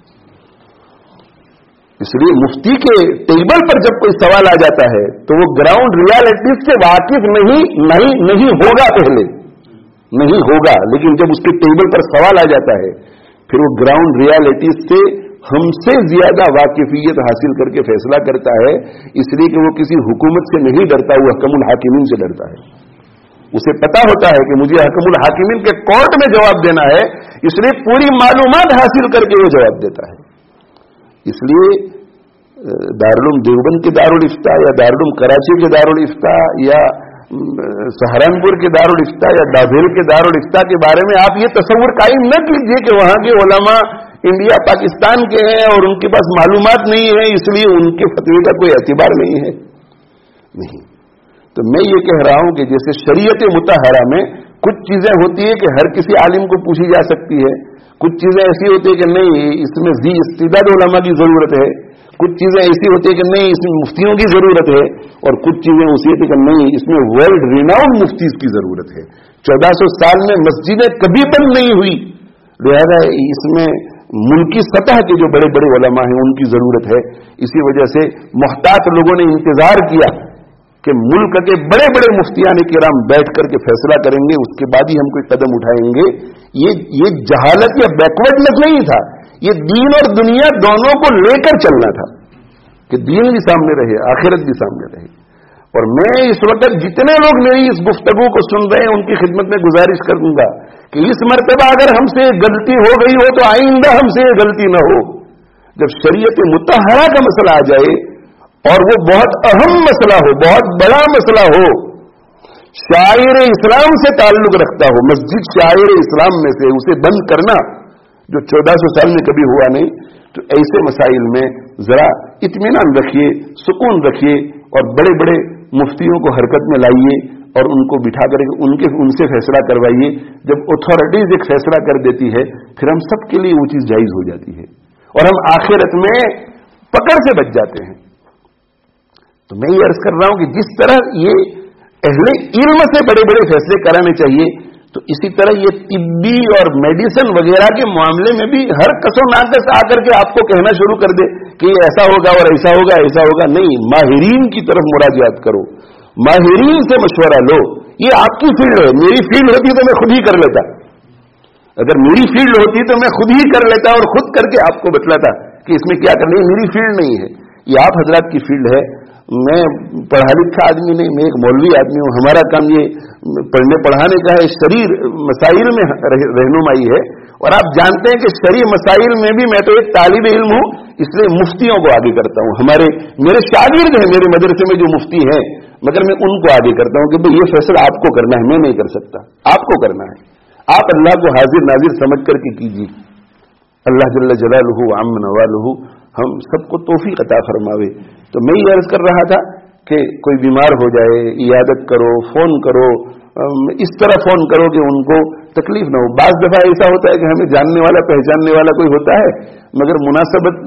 اس لیے مفتی کے ٹیبل پر جب کوئی سوال آ جاتا ہے تو وہ گراؤنڈ ریالٹیز سے واقف نہیں نہیں نہیں ہوگا، پہلے نہیں ہوگا، لیکن جب اس کے ٹیبل پر سوال آ جاتا ہے پھر وہ گراؤنڈ ریالٹیز سے ہم سے زیادہ واقفیت حاصل کر کے فیصلہ کرتا ہے. اس لیے کہ وہ کسی حکومت سے نہیں ڈرتا، وہ حکم الحاکمین سے ڈرتا ہے. उसे पता होता है कि मुझे हकमुल हाकिमीन के कोर्ट में जवाब देना है, इसलिए पूरी मालूमात हासिल करके वो जवाब देता है। इसलिए दारुल देवबंद के दारुल इफ्ता या दारुल कराची के दारुल इफ्ता या सहारनपुर के दारुल इफ्ता या डाभेल के दारुल इफ्ता के बारे में आप ये तस्वुर कायम न कीजिए कि वहां के उलमा इंडिया पाकिस्तान के हैं और उनके पास मालूमात नहीं है, इसलिए उनके फतवे का कोई एतबार नहीं है। नहीं, तो मैं ये कह रहा हूं कि जैसे शरीयत मुतहरा में कुछ चीजें होती है कि हर किसी आलिम को पूछी जा सकती है, कुछ चीजें ऐसी होती है कि नहीं इसमें जी इस्तिदाद उलमा की जरूरत है, कुछ चीजें ऐसी होती है कि नहीं इसमें मुफ्तियों की जरूरत है, और कुछ चीजें ऐसी होती है कि नहीं इसमें वर्ल्ड रिनाउंड मुफ्ती की जरूरत है। चौदह सौ साल में मस्जिदें कभी बंद नहीं हुई, लिहाजा इसमें मुल्की सतह के जो बड़े बड़े उलमा हैं उनकी जरूरत है। इसी वजह से मुहतात लोगों ने इंतजार किया कि मुल्क के बड़े बड़े मुफ्तियान किराम बैठ करके फैसला करेंगे, उसके बाद ही हम कोई कदम उठाएंगे। ये ये जहालत या बैकवर्डनेस नहीं था, ये दीन और दुनिया दोनों को लेकर चलना था कि दीन भी सामने रहे, आखिरत भी सामने रहे। और मैं इस वक्त जितने लोग मेरी इस गुफ्तगू को सुन रहे हैं उनकी खिदमत में गुजारिश करूंगा कि इस मर्तबा अगर हमसे गलती हो गई हो तो आइंदा हमसे ये गलती न हो। जब शरीयत मुतहरा का मसला आ जाए और वो बहुत अहम मसला हो, बहुत बड़ा मसला हो, शायर इस्लाम से ताल्लुक रखता हो, मस्जिद शायर इस्लाम में से उसे बंद करना जो चौदह सौ साल में कभी हुआ नहीं, तो ऐसे मसाइल में जरा इत्मीनान रखिए, सुकून रखिए और बड़े बड़े मुफ्तियों को हरकत में लाइए और उनको बिठा कर उनके उनसे फैसला करवाइए। जब अथॉरिटीज एक फैसला कर देती है फिर हम सबके लिए वो चीज जायज हो जाती है और हम आखिरत में पकड़ से बच जाते हैं। तो मैं ये अर्ज कर रहा हूं कि जिस तरह ये अहले इल्म से बड़े बड़े फैसले कराने चाहिए, तो इसी तरह ये तिब्बी और मेडिसिन वगैरह के मामले में भी हर कसो नाकस आकर के आपको कहना शुरू कर दे कि ऐसा होगा और ऐसा होगा ऐसा होगा। नहीं, माहिरीन की तरफ मुराजात करो, माहिरीन से मशवरा लो। ये आपकी फील्ड है, मेरी फील्ड होती तो मैं खुद ही कर लेता। अगर मेरी फील्ड होती तो मैं खुद ही कर लेता और खुद करके आपको बतलाता कि इसमें क्या करना है। मेरी फील्ड नहीं है, ये आप हजरात की फील्ड है। मैं पढ़ा लिखा आदमी नहीं, मैं एक मौलवी आदमी हूं। हमारा काम ये पढ़ने पढ़ाने का है, शरीर मसाइल में रहनुमाई है। और आप जानते हैं कि शरीर मसाइल में भी मैं तो एक तालिब इल्म हूं, इसलिए मुफ्तियों को आगे करता हूं। हमारे मेरे शागिर्द हैं मेरे मदरसे में जो मुफ्ती हैं, मगर मैं उनको आगे करता हूं कि भाई ये फैसला आपको करना है, मैं नहीं कर सकता, आपको करना है। आप अल्लाह को हाजिर नाजिर समझ करके कीजिए। अल्लाह जल्ल जलालुहु व अम्म नवालुहु हम सबको तौफीक अता फरमावे। तो मैं ये अर्ज कर रहा था कि कोई बीमार हो जाए, इयादत करो, फोन करो, इस तरह फोन करो कि उनको तकलीफ ना हो। बाज़ दफा ऐसा होता है कि हमें जानने वाला पहचानने वाला कोई होता है, मगर मुनासबत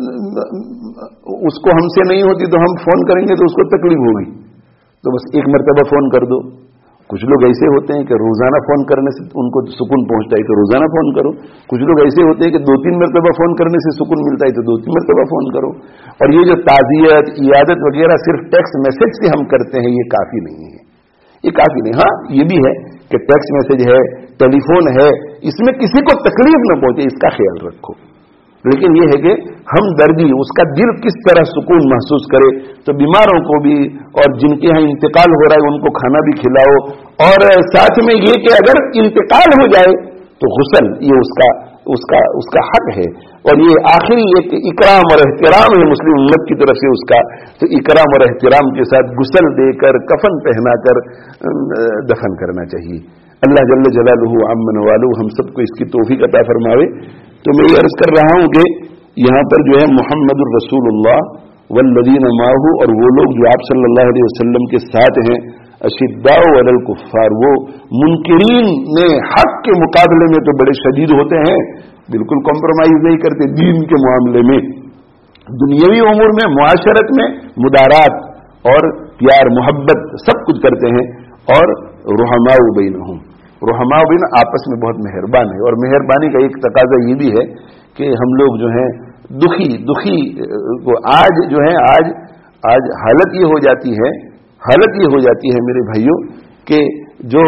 उसको हमसे नहीं होती तो हम फोन करेंगे तो उसको तकलीफ होगी, तो बस एक मरतबा फोन कर दो। कुछ लोग ऐसे होते हैं कि रोजाना फोन करने से उनको सुकून पहुंचता है तो रोजाना फोन करो। कुछ लोग ऐसे होते हैं कि दो तीन मरतबा फोन करने से सुकून मिलता है तो दो तीन मरतबा फोन करो। और ये जो ताज़ियत, इयादत वगैरह सिर्फ टेक्स्ट मैसेज से हम करते हैं, ये काफी नहीं है, ये काफी नहीं। हाँ, ये भी है कि टेक्स्ट मैसेज है, टेलीफोन है, इसमें किसी को तकलीफ न पहुंचे, इसका ख्याल रखो। लेकिन यह है कि हम दर्दी उसका दिल किस तरह सुकून महसूस करे। तो बीमारों को भी और जिनके यहाँ इंतकाल हो रहा है उनको खाना भी खिलाओ। और साथ में ये कि अगर इंतकाल हो जाए तो गुस्ल ये उसका उसका उसका हक है। और ये आखिरी एक इकराम और एहतराम है मुस्लिम उम्मत की तरफ से उसका। तो इकराम और एहतराम के साथ गुस्ल देकर, कफन पहनाकर दफन करना चाहिए। अल्लाह जल्ल जलालुहु अम्म नवालुहु हम सबको इसकी तौफीक अता फरमावे। तो मैं ये अर्ज कर रहा हूं कि यहां पर जो है मुहम्मदुर रसूलुल्लाह वल्लज़ीना माहू, और वो लोग जो आप सल्लल्लाहु अलैहि वसल्लम के साथ हैं, अशिद्दाउ अलल कुफ्फार, वो मुनकिरीन ने हक के मुकाबले में तो बड़े शदीद होते हैं, बिल्कुल कॉम्प्रोमाइज नहीं करते दीन के मामले में। दुनियावी उमूर में, मुआशरत में मुदारात और प्यार मोहब्बत सब कुछ करते हैं। और रुहमाउ बैनहुम, रुहमाउ बैन आपस में बहुत मेहरबान है। और मेहरबानी का एक तकाजा ये भी है कि हम लोग जो हैं दुखी दुखी को आज जो है आज आज हालत ये हो जाती है हालत ये हो जाती है मेरे भाइयों कि जो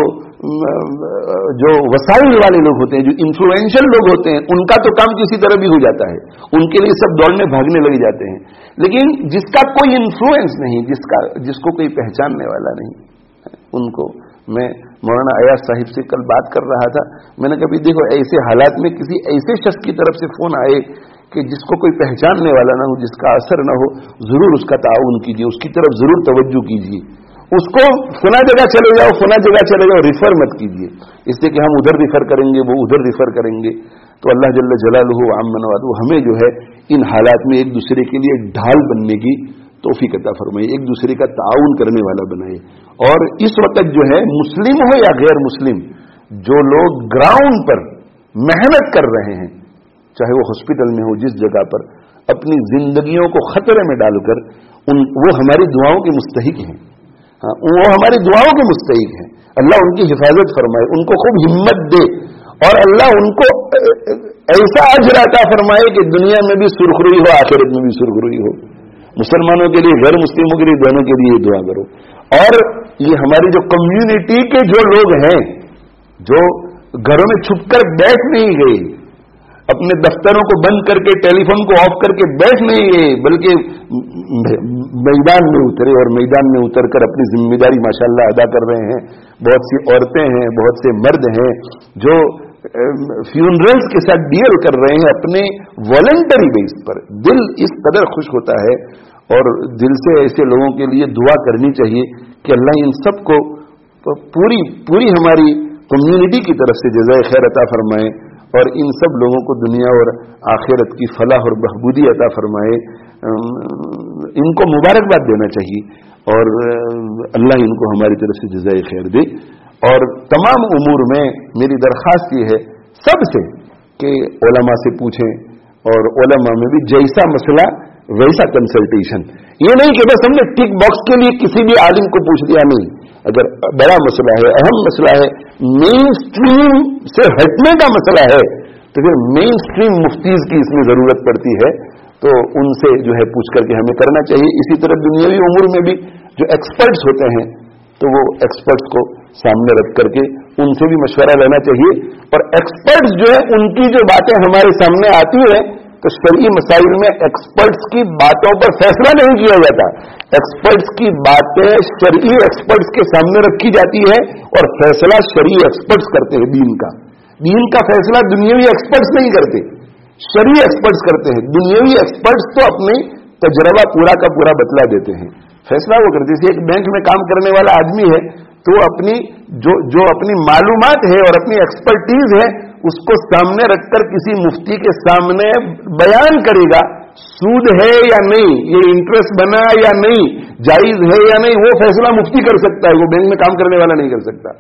जो वसाइल वाले लोग होते हैं, जो इन्फ्लुएंशियल लोग होते हैं, उनका तो काम किसी तरह भी हो जाता है, उनके लिए सब दौड़ने भागने लग जाते हैं। लेकिन जिसका कोई इन्फ्लुएंस नहीं, जिसका जिसको कोई पहचानने वाला नहीं, उनको میں مولانا ایاز صاحب سے کل بات کر رہا تھا، میں نے کبھی دیکھو ایسے حالات میں کسی ایسے شخص کی طرف سے فون آئے کہ جس کو کوئی پہچاننے والا نہ ہو، جس کا اثر نہ ہو، ضرور اس کا تعاون کیجیے، اس کی طرف ضرور توجہ کیجیے، اس کو فلاں جگہ چلے جاؤ فلاں جگہ چلے جاؤ ریفر مت کیجیے، اس لیے کہ ہم ادھر ریفر کریں گے وہ ادھر ریفر کریں گے۔ تو اللہ جل جلالہ عما نوالہ ہمیں جو ہے ان حالات میں ایک دوسرے کے لیے ڈھال بننے کی توفیق عطا فرمائے، ایک دوسرے کا تعاون کرنے والا بنائے۔ اور اس وقت جو ہے مسلم ہو یا غیر مسلم، جو لوگ گراؤنڈ پر محنت کر رہے ہیں، چاہے وہ ہاسپٹل میں ہو، جس جگہ پر اپنی زندگیوں کو خطرے میں ڈال کر ان وہ ہماری دعاؤں کے مستحق ہیں، ہاں وہ ہماری دعاؤں کے مستحق ہیں۔ اللہ ان کی حفاظت فرمائے، ان کو خوب ہمت دے، اور اللہ ان کو ایسا اجر عطا فرمائے کہ دنیا میں بھی سرخروئی ہو، آخرت میں بھی سرخروئی ہو۔ مسلمانوں کے لیے، غیر مسلموں کے لیے، دونوں کے لیے دعا کرو۔ اور یہ ہماری جو کمیونٹی کے جو لوگ ہیں جو گھروں میں چھپ کر بیٹھ نہیں گئے، اپنے دفتروں کو بند کر کے ٹیلی فون کو آف کر کے بیٹھ نہیں گئے، بلکہ میدان میں اترے اور میدان میں اتر کر اپنی ذمہ داری ماشاءاللہ ادا کر رہے ہیں۔ بہت سی عورتیں ہیں، بہت سے مرد ہیں جو فیونرلز کے ساتھ ڈیل کر رہے ہیں اپنے والنٹری بیس پر۔ دل اس قدر خوش ہوتا ہے، اور دل سے ایسے لوگوں کے لیے دعا کرنی چاہیے کہ اللہ ان سب کو پوری پوری ہماری کمیونٹی کی طرف سے جزائے خیر عطا فرمائے، اور ان سب لوگوں کو دنیا اور آخرت کی فلاح اور بہبودی عطا فرمائے۔ ان کو مبارکباد دینا چاہیے، اور اللہ ان کو ہماری طرف سے جزائے خیر دے۔ اور تمام امور میں میری درخواست یہ ہے سب سے کہ علماء سے پوچھیں، اور علماء میں بھی جیسا مسئلہ ویسا کنسلٹیشن، یہ نہیں کہ بس ہم نے ٹک باکس کے لیے کسی بھی عالم کو پوچھ لیا، نہیں، اگر بڑا مسئلہ ہے، اہم مسئلہ ہے، مین سٹریم سے ہٹنے کا مسئلہ ہے، تو پھر مین سٹریم مفتیز کی اس میں ضرورت پڑتی ہے، تو ان سے جو ہے پوچھ کر کے ہمیں کرنا چاہیے۔ اسی طرح دنیاوی امور میں بھی جو ایکسپرٹس ہوتے ہیں تو وہ ایکسپرٹس کو سامنے رکھ کر کے ان سے بھی مشورہ لینا چاہیے، اور ایکسپرٹس جو ہے ان کی جو باتیں ہمارے سامنے آتی ہیں تو شرعی مسائل میں ایکسپرٹس کی باتوں پر فیصلہ نہیں کیا جاتا، ایکسپرٹس کی باتیں شرعی ایکسپرٹس کے سامنے رکھی جاتی ہے، اور فیصلہ شرعی ایکسپرٹس کرتے ہیں دین کا۔ دین کا فیصلہ دنیاوی ایکسپرٹس نہیں کرتے، شرعی ایکسپرٹس کرتے ہیں۔ دنیاوی ایکسپرٹس تو اپنے تجربہ پورا کا پورا بتلا دیتے ہیں، فیصلہ وہ کرتے ہیں۔ جیسے ایک بینک میں کام کرنے والا آدمی ہے تو اپنی جو جو اپنی معلومات ہے اور اپنی ایکسپرٹیز ہے اس کو سامنے رکھ کر کسی مفتی کے سامنے بیان کرے گا، سود ہے یا نہیں، یہ انٹرسٹ بنا یا نہیں، جائز ہے یا نہیں، وہ فیصلہ مفتی کر سکتا ہے، وہ بینک میں کام کرنے والا نہیں کر سکتا۔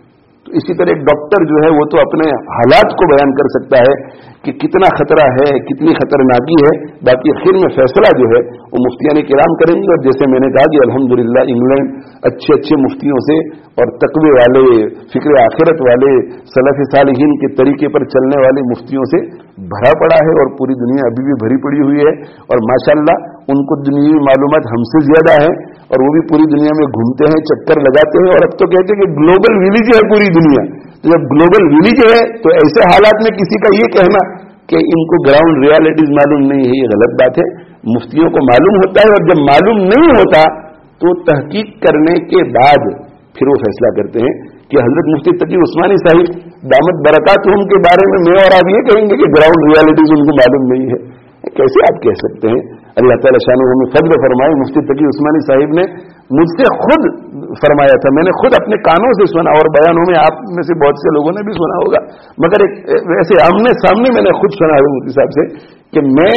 تو اسی طرح ایک ڈاکٹر جو ہے وہ تو اپنے حالات کو بیان کر سکتا ہے کہ کتنا خطرہ ہے، کتنی خطرناکی ہے، باقی آخر میں فیصلہ جو ہے وہ مفتیان کرام کریں گے۔ اور جیسے میں نے کہا کہ الحمدللہ انگلینڈ اچھے اچھے مفتیوں سے اور تقوی والے، فکر آخرت والے، سلف صالحین کے طریقے پر چلنے والے مفتیوں سے بھرا پڑا ہے، اور پوری دنیا ابھی بھی بھری پڑی ہوئی ہے، اور ماشاءاللہ ان کو دنیاوی معلومات ہم سے زیادہ ہیں، اور وہ بھی پوری دنیا میں گھومتے ہیں، چکر لگاتے ہیں، اور اب تو کہتے ہیں کہ گلوبل ولیج ہے پوری دنیا۔ تو جب گلوبل ولیج ہے تو ایسے حالات میں کسی کا یہ کہنا کہ ان کو گراؤنڈ ریالٹیز معلوم نہیں ہے، یہ غلط بات ہے۔ مفتیوں کو معلوم ہوتا ہے، اور جب معلوم نہیں ہوتا تو تحقیق کرنے کے بعد پھر وہ فیصلہ کرتے ہیں کہ حضرت مفتی تقی عثمانی صاحب دامت برکاتہم کے بارے میں میں اور آپ یہ کہیں گے کہ گراؤنڈ ریالٹیز ان کو معلوم نہیں ہے، کیسے آپ کہہ سکتے ہیں؟ اللہ تعالیٰ شانہ ہمیں فضل فرمائے۔ مفتی تقی عثمانی صاحب نے مجھ سے خود فرمایا تھا، میں نے خود اپنے کانوں سے سنا، اور بیانوں میں آپ میں سے بہت سے لوگوں نے بھی سنا ہوگا، مگر ایک ویسے آمنے سامنے میں نے خود سنا ہے مفتی صاحب سے کہ میں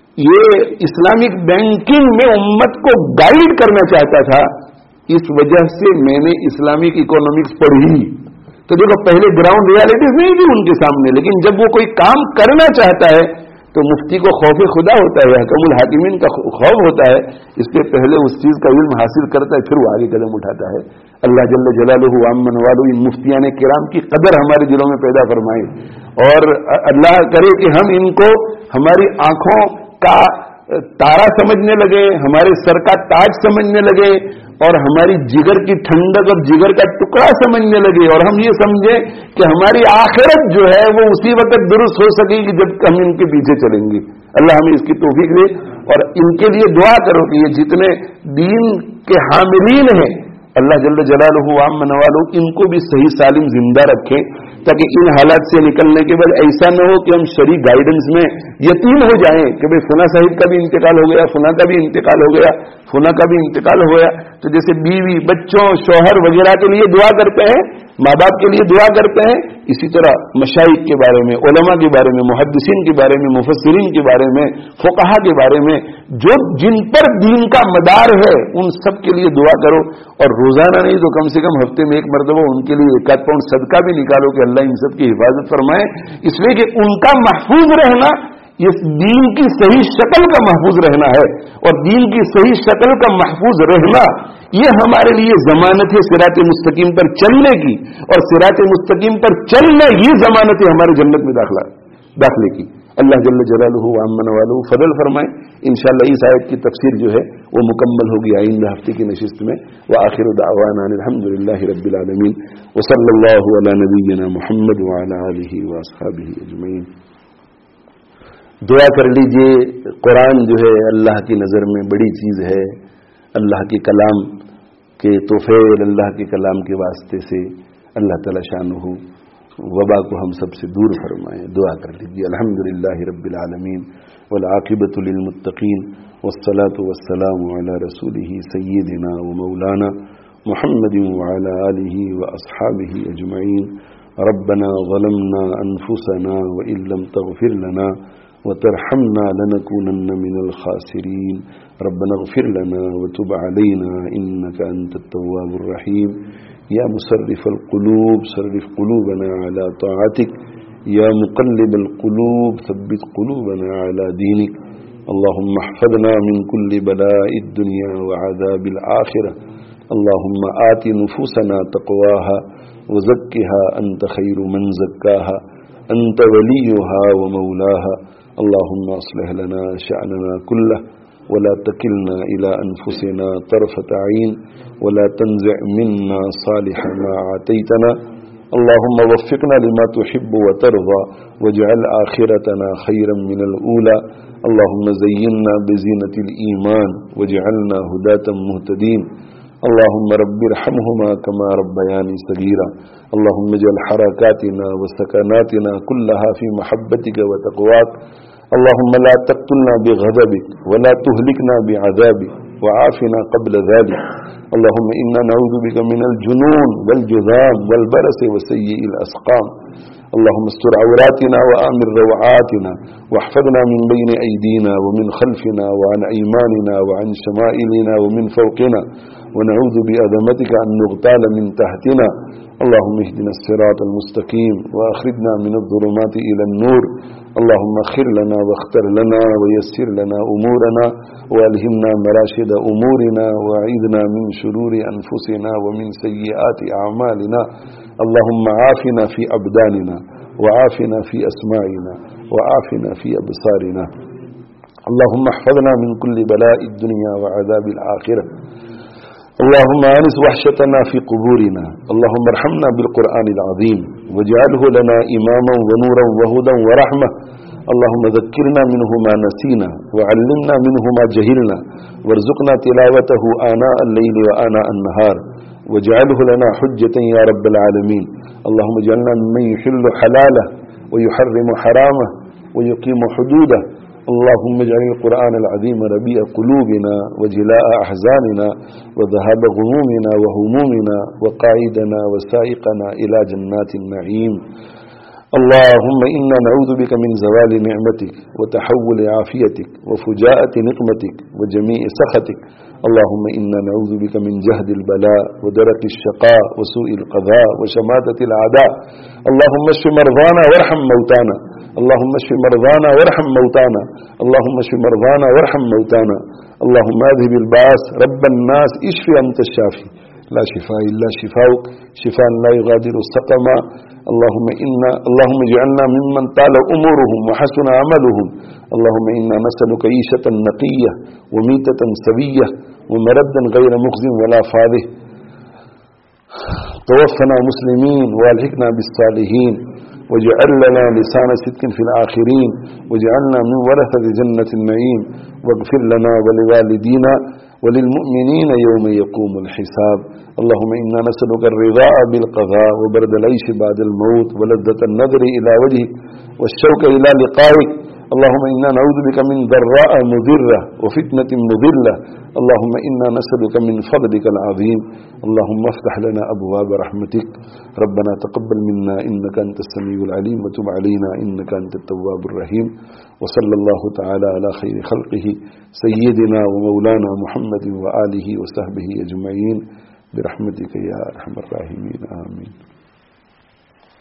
یہ اسلامک بینکنگ میں امت کو گائیڈ کرنا چاہتا تھا، اس وجہ سے میں نے اسلامک اکنامکس پڑھی۔ تو دیکھو پہلے گراؤنڈ ریالٹیز نہیں تھی ان کے سامنے، لیکن جب وہ کوئی کام کرنا چاہتا ہے تو مفتی کو خوف خدا ہوتا ہے، حکم الحاکمین کا خوف ہوتا ہے، اس لیے پہلے اس چیز کا علم حاصل کرتا ہے، پھر وہ آگے قدم اٹھاتا ہے۔ اللہ جل جلالہ عما نوالہ ان مفتیان کرام کی قدر ہمارے دلوں میں پیدا فرمائے، اور اللہ کرے کہ ہم ان کو ہماری آنکھوں کا تارا سمجھنے لگے، ہمارے سر کا تاج سمجھنے لگے، اور ہماری جگر کی ٹھنڈک اور جگر کا ٹکڑا سمجھنے لگے، اور ہم یہ سمجھیں کہ ہماری آخرت جو ہے وہ اسی وقت درست ہو سکے گی جب ہم ان کے پیچھے چلیں گے۔ اللہ ہمیں اس کی توفیق دے، اور ان کے لیے دعا کرو کہ یہ جتنے دین کے حاملین ہیں अल्लाह जल्ल जलालुहु व अम्मा नवालुहु इनको भी सही सालिम जिंदा रखें, ताकि इन हालात से निकलने के बाद ऐसा न हो कि हम शरी गाइडेंस में यतीम हो जाएं कि भाई फुना साहिब का भी इंतकाल हो गया, फुना का भी इंतकाल हो गया, फुना का भी इंतकाल हो गया। तो जैसे बीवी, बच्चों, शौहर वगैरह के लिए दुआ करते हैं, माँ बाप के लिए दुआ करते हैं, इसी तरह मशाइख के बारे में, उलमा के बारे में, मुहद्दिसीन के बारे में, मुफस्सिरीन के बारे में, फुक़हा के बारे में, जो जिन पर दीन का मदार है उन सब के लिए दुआ करो। और रोजाना नहीं तो कम से कम हफ्ते में एक मरतबा उनके लिए एक आध पाउंड सदका भी निकालो कि अल्लाह इन सब की हिफाजत फरमाए, इसलिए कि उनका महफूज रहना ये दीन की सही शक्ल का महफूज रहना है, और दीन की सही शक्ल का महफूज रहना ये हमारे लिए जमानत है सिरात मुस्तकीम पर चलने की, और सिरात मुस्तकीम पर चलना ये जमानत है हमारे जन्नत में दाखला दाखले की। अल्लाह जल्ल जलालुहु व अम्मा नवालुहु फजल फरमाए। इंशाअल्लाह इस आयत की तफसीर जो है वो मुकम्मल होगी आइंदा हफ्ते की नशिस्त में। व आखिरु दावाना अल्हम्दुलिल्लाहि रब्बिल आलमीन व सल्लल्लाहु अला नबिय्यिना मुहम्मद व अला आलिहि व अस्हाबिहि अजमईन। दुआ कर लीजिए, कुरान जो है अल्लाह की नज़र में बड़ी चीज़ है, अल्लाह के कलाम के तोफ़ेल, अल्लाह के कलाम के वास्ते से अल्लाह तआला शानुहु वबा को हम सबसे दूर फरमाए। दुआ कर लीजिए। अल्हम्दुलिल्लाहि रब्बिल आलमीन वल आक़िबतु लिल मुत्तक़ीन वस्सलातु वस्सलामु अला रसूलिही सय्यिदिना व मौलाना मुहम्मदिन व अला आलिहि व अस्हाबिहि अजमईन। रब्बना ज़लमना अनफुसना व इल्लम तग़फिर लना व तरहमना लनकूनन्न मिनल ख़ासिरीन। रब्बना इग़फिर लना व तुब अलैना इन्नका अंतत तव्वाबुर रहीम। या मुसर्रिफ़ल क़ुलूब सर्रिफ़ क़ुलूबना अला ताअतिक, या मुक़ल्लिबल क़ुलूब सब्बित क़ुलूबना अला दीनिक। अल्लाहुम्मा अहफ़ज़ना मिन कुल्लि बलाइद दुनिया व अज़ाबिल आखिरह। अल्लाहुम्मा आति नुफूसना तक़वाहा व ज़क्किहा अंत खैरु मन ज़क्काहा अंत वलियुहा व मौलाहा। अल्लाहुम्मा अस्लिह लना शअनना कुल्लह वला तकिलना इला अनफुसिना तरफ़त ऐन वला तंज़िअ मिन्ना सालिह मा आतैतना। अल्लाहुम्मा वफ़्फ़िक़ना लिमा तुहिब्बु व तर्ज़ा वजअल आखिरतना खैरन मिनल ऊला। अल्लाहुम्मा ज़य्यिन्ना बिज़ीनतिल ईमान वजअलना हुदातन मुहतदीन। अल्लाहुम्मा रब्बिरहमहुमा कमा रब्बयानी सगीरा। अल्लाहुम्मा इजअल हरकातिना व सकनातिना कुल्लहा फी महब्बतिका व तक़वाक। अल्लाहुम्मा ला तक़्तुलना बिग़ज़बिक वला तुहलिकना बिअज़ाबिक व आफ़िना क़ब्ल ज़ालिक। अल्लाहुम्मा इन्ना नऊज़ु बिका मिनल जुनून वल जुज़ाम वल बरस व सय्यिल अस्क़ाम। अल्लाहुम्मा अस्tur औरातिना व आमिर रवआतिना वहफ़ज़ना मिन बैन अयदीना व मिन ख़ल्फ़िना व अन अयमानिना व अन शमाइलिना व मिन फ़ौक़िना व नऊज़ु बिअज़मतिका अन नुग़ताल मिन तहतिना। अल्लाहुम्मा इहदिना अस्सिरातल मुस्तक़ीम व अख़रिजना मिनज़्ज़ुलुमाति इलन नूर। अल्लाहुम्मा ख़िर लना वख्तर लना व यस्सिर लना उमूरना व अलहिमना मराशिद उमूरिना व अईदना मिन शुरूरि अनफुसिना व मिन सय्यिआति अअमालिना। अल्लाहुम्मा आफ़िना फ़ी अब्दानिना व आफ़िना फ़ी अस्माइना व आफ़िना फ़ी अबसारिना। अल्लाहुम्मा अहफ़ज़ना मिन कुल्लि बलाइद दुनिया व अज़ाबिल आखिरह। अल्लाहुम्मा अनिस वहशतना फ़ी क़ुबूरिना। अल्लाहुम्मा अरहमना बिल क़ुरआनिल अज़ीम वजअलहु लना इमामन व नूरन व हुदन व रहमह। अल्लाहुम्मा ज़क्किरना मिन्हु मा नसीना व अल्लिमना मिन्हु मा जहिलना वर्ज़ुक़ना तिलावतहु आना अल-लैलि व आना अन-नहार वजअलहु लना हुज्जतन या रब्बल आलमीन। अल्लाहुम्मा इजअलना मिम्मन युहिल्लु हलालह व युहर्रिमु हरामह व युक़ीमु हुदूदह। अल्लाहुम्मा इजअलिल क़ुरआनल अज़ीम रबीअ क़ुलूबिना व जिलाअ अहज़ानिना व ज़हाब ग़ुमूमिना व हुमूमिना व क़ाइदना व साइक़ना इला जन्नातिन नईम। अल्लाहुम्मा इन्ना नऊज़ु बिका मिन ज़वालि निअमतिक व तहव्वुलि आफ़ियतिक व फ़ुजाअति निक़मतिक व जमीइ सख़तिक। अल्लाहुम्मा इन्ना नऊज़ु बिका मिन जहदिल बला व दरकिश शक़ा व सूइल क़ज़ा व शमाततिल आदा। अल्लाहुम्मा अश्फ़ि मरज़ाना वरहम मौताना। अल्लाहुम्मा अश्फ़ि मरज़ाना वरहम मौताना। अल्लाहुम्मा अश्फ़ि मरज़ाना वरहम मौताना। अल्लाहुम्मा अज़हिबिल बास रब्बन नास इश्फ़ि अंत शाफ़ी ला शिफ़ाअ इल्ला शिफ़ाउक शिफ़ाअन ला युग़ादिरु सक़मा। अल्लाहुम्मा इन्ना अल्लाहुम्मा इजअलना मिम्मन ताल उमूरुहुम व हसुना अमलुहुम। अल्लाहुम्मा इन्ना नसअलुका ईशतन नक़िय्यह व मीततन सविय्यह व मरद्दन गैर मुख़ज़िन वला फ़ाज़िह। तवफ़्फ़ना मुस्लिमीन व अलहिक़ना बिस्सालिहीन वजअल लना लिसाना सिद्क़िन फ़िल आख़िरीन वजअलना मिन वरसति जन्नतिन नईम वग़फ़िर लना व लिवालिदीना وللمؤمنين يوم يقوم الحساب. اللهم إنا نسألك الرضا بالقضاء وبرد العيش بعد الموت ولذة النظر إلى وجهك والشوق إلى لقائك. اللهم إنا نعوذ بك من ضراء مضرة وفتنة مضلة. اللهم إنا نسألك من فضلك العظيم. اللهم افتح لنا أبواب رحمتك. ربنا تقبل منا إنك أنت السميع العليم وتب علينا إنك أنت التواب الرحيم. وصلى الله تعالى على خير خلقه سيدنا ومولانا محمد وآله وصحبه أجمعين برحمتك يا أرحم الراحمين. آمين.